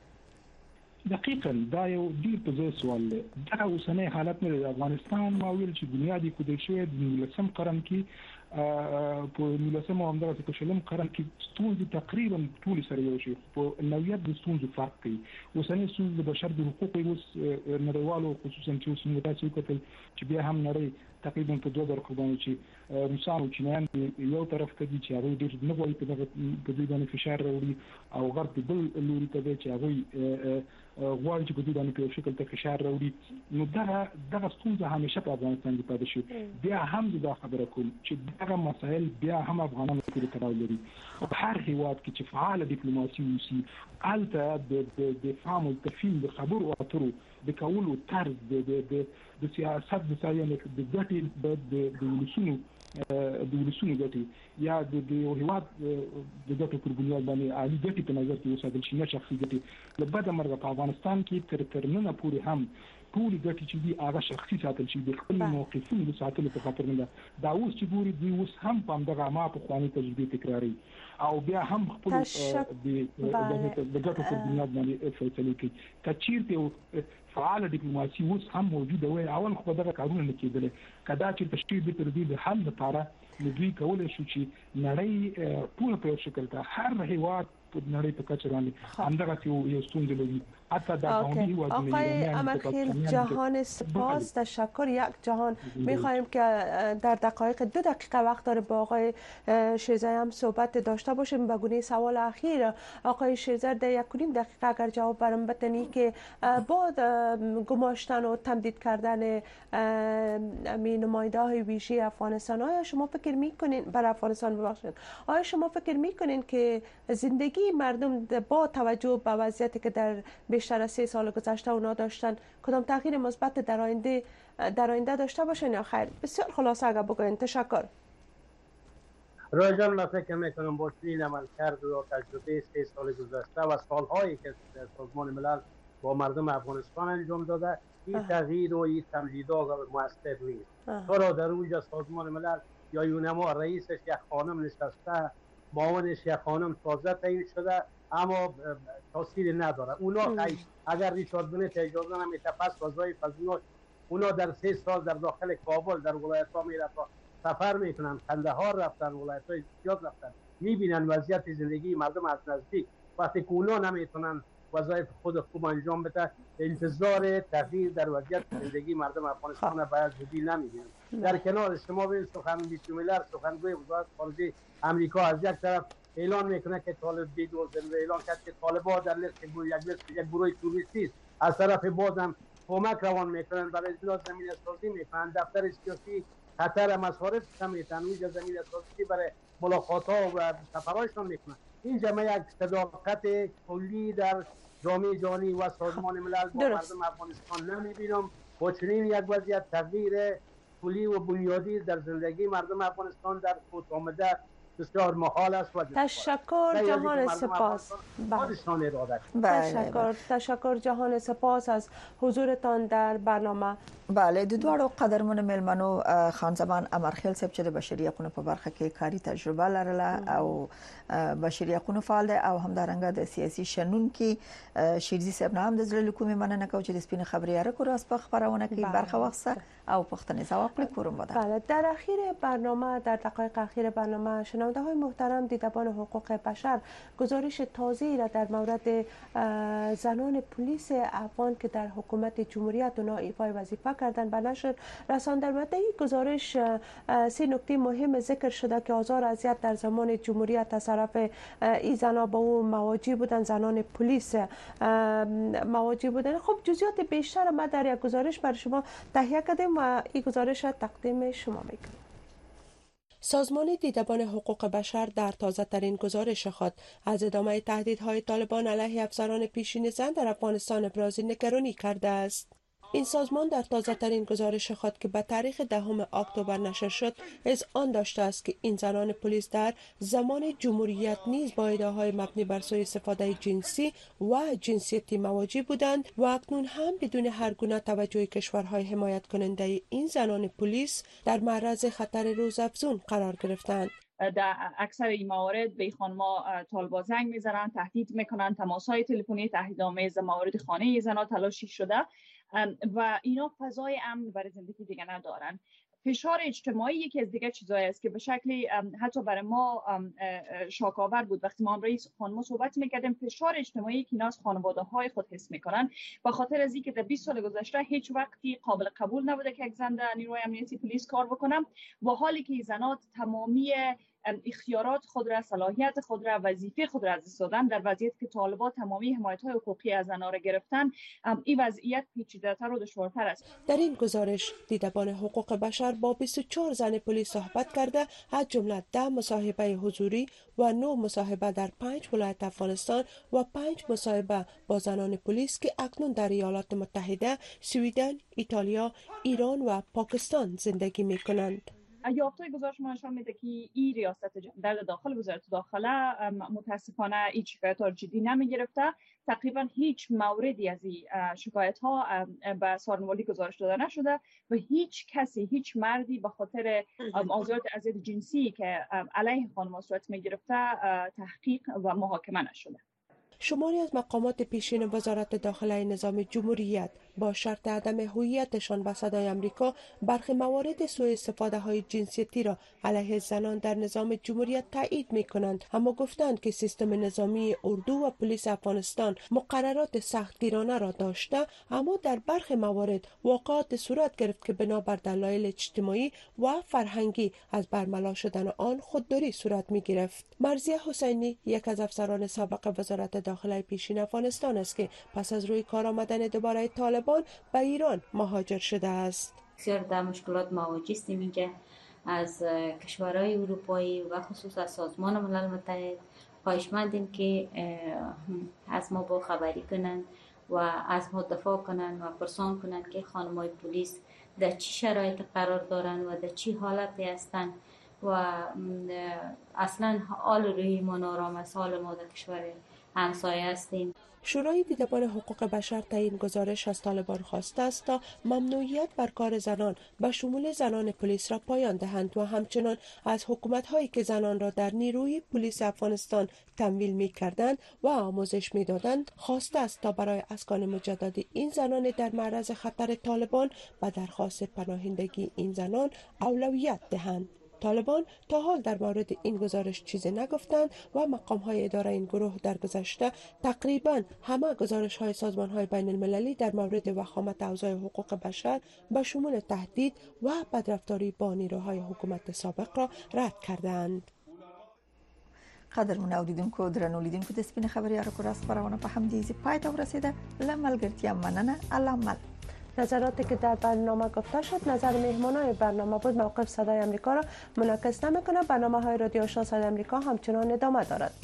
دقیقاً دا یو ډیر په ځای سوال دی. دا اوسنۍ حالت نه د افغانستان ماویل چې بنیادی کودل شوی د 19م قرن کې په 19م او همدغه په 20م قرن کې ستونزې تقریبا ټول سره یو شي، په نوعیت د ستونزو فرق کوي. اوسنۍ ستونزې د بشر د حقوقو اوس نړیوالو خصوصا چې اوس موږ تاسو کتل چې بیا هم نړۍ تقریبا په دوه برخو باندې چې روسان او چینایان یو طرف ته دي چې هغه ډېر نه غواړي په دې باندې فشار راوړي او غرب بل لوري ته دی چې هغه غواړي چې په دې باندې په شکل ته فشار راوړي. نو دغه ستونزه همیشه په افغانستان کې پاتې شي. بیا هم دا خبره کوم چې دغه مسایل بیا هم افغانانو پورې تړاو لري. په هر هیواد کې چې فعال ډیپلوماسي وشي البته د فهم او تفهیم د خبرو اترو د کولو طرز د سیاست د سایه د ګټې د ولسونو ګټې یا د یو هیواد د ګټو پر بنیاد باندې عالی ګټې په نظر کې وساتل شي، نه شخصي ګټې. له بده مرغه په افغانستان کې تر ننه پورې هم ټول ګټې چې دي هغه شخصي ساتل شي، د خپل موقفونو د ساتلو په خاطر نه. دا اوس چې ګوري دوی اوس هم په همدغه ما په خواني تجربه تکراري او بیا هم خپل د ګټو پر بنیاد باندې فیصله کوي. کچیرته فعال ډیپلوماسي اوس هم موجوده وي، اول خو دغه کارونه نه کېدل. کدا چې تشکیل به تر دې د حل لپاره دوی کولای شو چې نړۍ ټول په شکل ته هر هیواد په نړۍ په کچه باندې همدغه یو ستونزه لري. حتی در قومی و آقای امرخیل جهان سپاس، تشکر. یک جهان می‌خوایم که در دقایق 2 دقیقه وقت داره با آقای شیرزر هم صحبت داشته باشیم. به گونه سوال اخیر آقای شیرزر در 1.5 دقیقه اگر جواب برام بدنی که با گماشتن و تمدید کردن نماینده‌های ویژه افغانستان، آیا شما فکر می‌کنین بر افغانستان ببخشید، آیا شما فکر می‌کنین که زندگی مردم با توجه به وضعیتی که در بیشتر از 3 سال گذشته اونا داشتن کدام تغییر مثبت در آینده داشته باشن یا خیر؟ بسیار خلاصه اگر بگوین. تشکر. رایجان، من فکر میکنم با چنین عملکرد و تجربه 3 سال گذشته و سالهایی که سازمان ملل با مردم افغانستان انجام داده، این تغییر و این تمجیدها مؤثر نیست. چرا در اونجا سازمان ملل یا یونما رئیسش یک خانم نشسته، معاونش یک خانم تازه تعیین شده، اما تاثیر نداره. اونا اگر ریچارد بنت اجازه نمیده پس وظایف از اونا در 3 سال در داخل کابل در ولایت‌ها میره سفر میکنن، قندهار رفتن، ولایت‌های زیاد رفتن، میبینن وضعیت زندگی مردم از نزدیک. وقتی که اونا نمیتونن وظایف خود خوب انجام بده، انتظار تغییر در وضعیت زندگی مردم افغانستان باید زودی نمیبینن. در کنار شما ببین سخنگوی میلر، سخنگوی وزارت خارجه امریکا از یک طرف اعلان میکنه که طالب دیدوزن، اعلان کرد که طالبان در لیست یک گروه توریستی است. از طرف بازم کمک روان میکنن برای زمین سازی میکنن، دفتر سیاسی قطر مصارف سمیتن اونجا زمین سازی برای ملاقات ها و سفرهایشان میکنن. این جمعه یک صداقت کلی در جامعه جهانی و سازمان ملل با مردم افغانستان نمیبینم. با چنین یک وضعیت تغییر کلی و بنیادی در زندگی مردم افغانستان در فوت آمده بسیار محال است. و تشکر جهان سپاس. تشکر جهان سپاس از حضورتان در برنامه. بله، د دوړو قدرمن ملمنو خان زمان امرخیل صاحب چې د بشري حقوقو په برخه کې کاري تجربه لرله او بشري حقوقو فعال دی او همدارنګه د سیاسي شنن کې شیرزي صاحب نام د زړه کومې مننه کوم چې د سپینې خبري را کو راس په خبرونه کې برخه واخیسته او پښتني ځواب کوم بده. بله، در اخیر برنامه، در دقایق اخیر برنامه شنونده‌های محترم، دیدبان حقوق بشر گزارش تازه‌ای را در مورد زنان پلیس افغان که در حکومت جمهوریت اونا ایفای وظیفه کردن به نشر رساند. در مورد این گزارش 3 نکته مهم ذکر شده که آزار اذیت در زمان جمهوریت از طرف این زنان با او مواجه بودن، زنان پلیس مواجه بودن. خب جزئیات بیشتر ما در یک گزارش برای شما تهیه کردیم و این گزارش را تقدیم شما میکنیم. سازمان دیدبان حقوق بشر در تازه ترین گزارش خود از ادامه تهدیدهای طالبان علیه افسران پیشین زن در افغانستان ابراز نگرانی کرده است. این سازمان در تازه‌ترین گزارش خود که به تاریخ 10 اکتبر نشر شد اذعان داشته است که این زنان پلیس در زمان جمهوریت نیز با ادعاهای مبنی بر سوء استفاده جنسی و جنسیتی مواجه بودند و اکنون هم بدون هر گونه توجه کشورهای حمایت کننده این زنان پلیس در معرض خطر روزافزون قرار گرفتند. در اکثر این موارد به خانم‌ها طالبان زنگ میزنن، تهدید میکنن، تماس‌های تلفنی تهدیدآمیز، موارد خانه زنان تلاشی شده و اینا فضای امن برای زندگی دیگه ندارن. فشار اجتماعی یکی از دیگه چیزایی است که به شکلی حتی برای ما شاک‌آور بود وقتی ما هم رئیس خانم صحبت میکردیم. فشار اجتماعی که اینا از خانواده‌های خود حس میکنن به خاطر از اینکه در 20 سال گذشته هیچ وقتی قابل قبول نبوده که یک زن در نیروی امنیتی پلیس کار بکنه و حالی که زنات تمامی اختیارات خود را، صلاحیت خود را، وظیفه خود را از دست دادن در وضعیت که طالبان تمامی حمایت‌های حقوقی از زنان را گرفتن، این وضعیت پیچیده‌تر و دشوارتر است. در این گزارش دیدبان حقوق بشر با 24 زن پلیس صحبت کرده، از جمله 10 مصاحبه حضوری و 9 مصاحبه در 5 ولایت افغانستان و 5 مصاحبه با زنان پلیس که اکنون در ایالات متحده، سوئدن، ایتالیا، ایران و پاکستان زندگی می‌کنند. یافته‌های گزارش ما نشان میده که این ریاست در داخل وزارت داخله متاسفانه هیچ شکایت‌ها جدی نمی‌گرفته. تقریبا هیچ موردی از این شکایت‌ها به سارنوالی گزارش داده نشده و هیچ کسی، هیچ مردی به خاطر آزار اذیت جنسی که علیه خانم‌ها صورت می‌گرفته تحقیق و محاکمه نشده. شماری از مقامات پیشین وزارت داخله نظام جمهوریت با شرط عدم هویتشان به صدای آمریکا برخی موارد سوء استفاده های جنسیتی را علیه زنان در نظام جمهوریت تایید می کنند، اما گفتند که سیستم نظامی اردو و پلیس افغانستان مقررات سختگیرانه را داشته، اما در برخی موارد واقعات صورت گرفت که بنابر دلایل اجتماعی و فرهنگی از برملا شدن آن خودداری صورت می گرفت. مرضیه حسینی یک از افسران سابق وزارت داخله پیشین افغانستان است که پس از روی کار آمدن دوباره طالبان به ایران مهاجر شده است. بسیار در مشکلات مواجه هستیم اینجا از کشورهای اروپایی و خصوص از سازمان ملل متحد. خواهشمندیم که از ما با خبری کنند و از ما دفاع کنند و پرسان کنند که خانم‌های پلیس در چه شرایط قرار دارند و در چه حالتی هستند و اصلا حال روی ما نارام است. حال ما در کشور همسایه هستیم. شورای دیدبان حقوق بشر تا این گزارش از طالبان خواسته است تا ممنوعیت بر کار زنان به شمول زنان پلیس را پایان دهند و همچنان از حکومت‌هایی که زنان را در نیروی پلیس افغانستان تمویل می‌کردند و آموزش می‌دادند خواسته است تا برای اسکان مجدد این زنان در معرض خطر طالبان و درخواست پناهندگی این زنان اولویت دهند. طالبان تا حال در مورد این گزارش چیزی نگفتند و مقام‌های اداره این گروه در گذشته تقریبا همه گزارش‌های سازمان‌های بین‌المللی در مورد وخامت اوضاع حقوق بشر به شمول تهدید و بدرفتاری با نیروهای حکومت سابق را رد کردند. قدرمن اوریدونکو درنو لیدونکو د سپین خبري ارکو راس خبرونه په همدې ځای پای ته ورسیده. لملګرتیا مننه. الله نظراتی که در برنامه گفته شد نظر مهمانان برنامه بود. موقف صدای آمریکا را منعکس نمی‌کند. برنامه‌های رادیو آشنا صدای آمریکا همچنان ادامه دارد.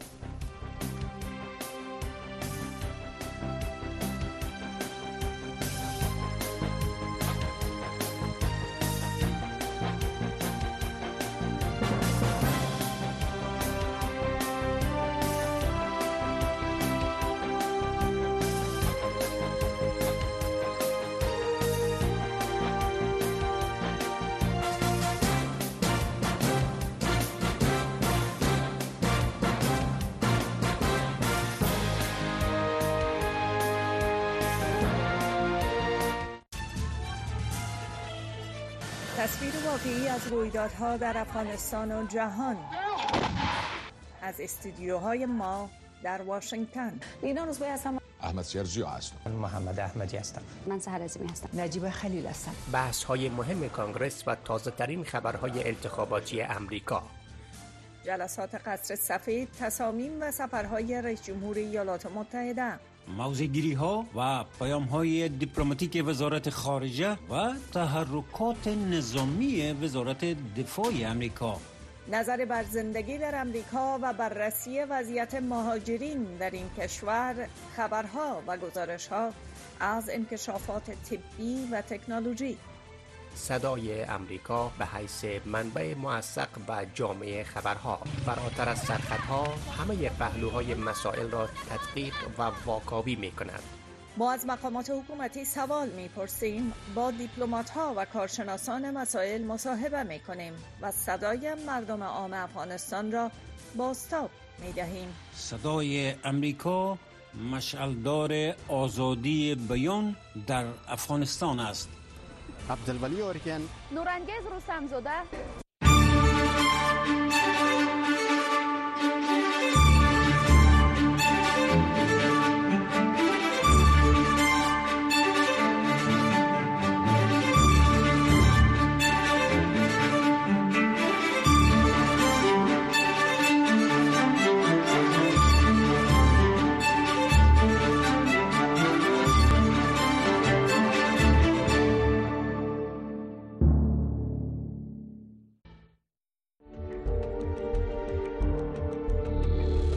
تصویر واقعی از رویدادها در افغانستان و جهان از استودیوهای ما در واشنگتن. اینا روزبه هستم. احمد سیرجی هستم. من محمد احمدی هستم. من سحر عظیمی هستم. نجیب خلیل هستم. بحث های مهم کانگرس و تازه ترین خبرهای انتخاباتی امریکا. جلسات قصر سفید، تصامیم و سفرهای رئیس جمهور ایالات متحده. موضع‌گیری ها و پیام های دیپلماتیک وزارت خارجه و تحرکات نظامی وزارت دفاع امریکا. نظر بر زندگی در امریکا و بررسی وضعیت مهاجرین در این کشور، خبرها و گزارش‌ها از انکشافات طبی و تکنولوژی. صدای امریکا به حیث منبع موثق و جامع خبرها، فراتر از سرخطها همه پهلوهای مسائل را تدقیق و واکاوی می کند. ما از مقامات حکومتی سوال می‌پرسیم، با دیپلمات‌ها و کارشناسان مسائل مصاحبه می‌کنیم و صدای مردم عام افغانستان را بازتاب می‌دهیم. صدای امریکا مشعلدار آزادی بیان در افغانستان است. عبدالولی اورکن، نورانگیز رستمزاده،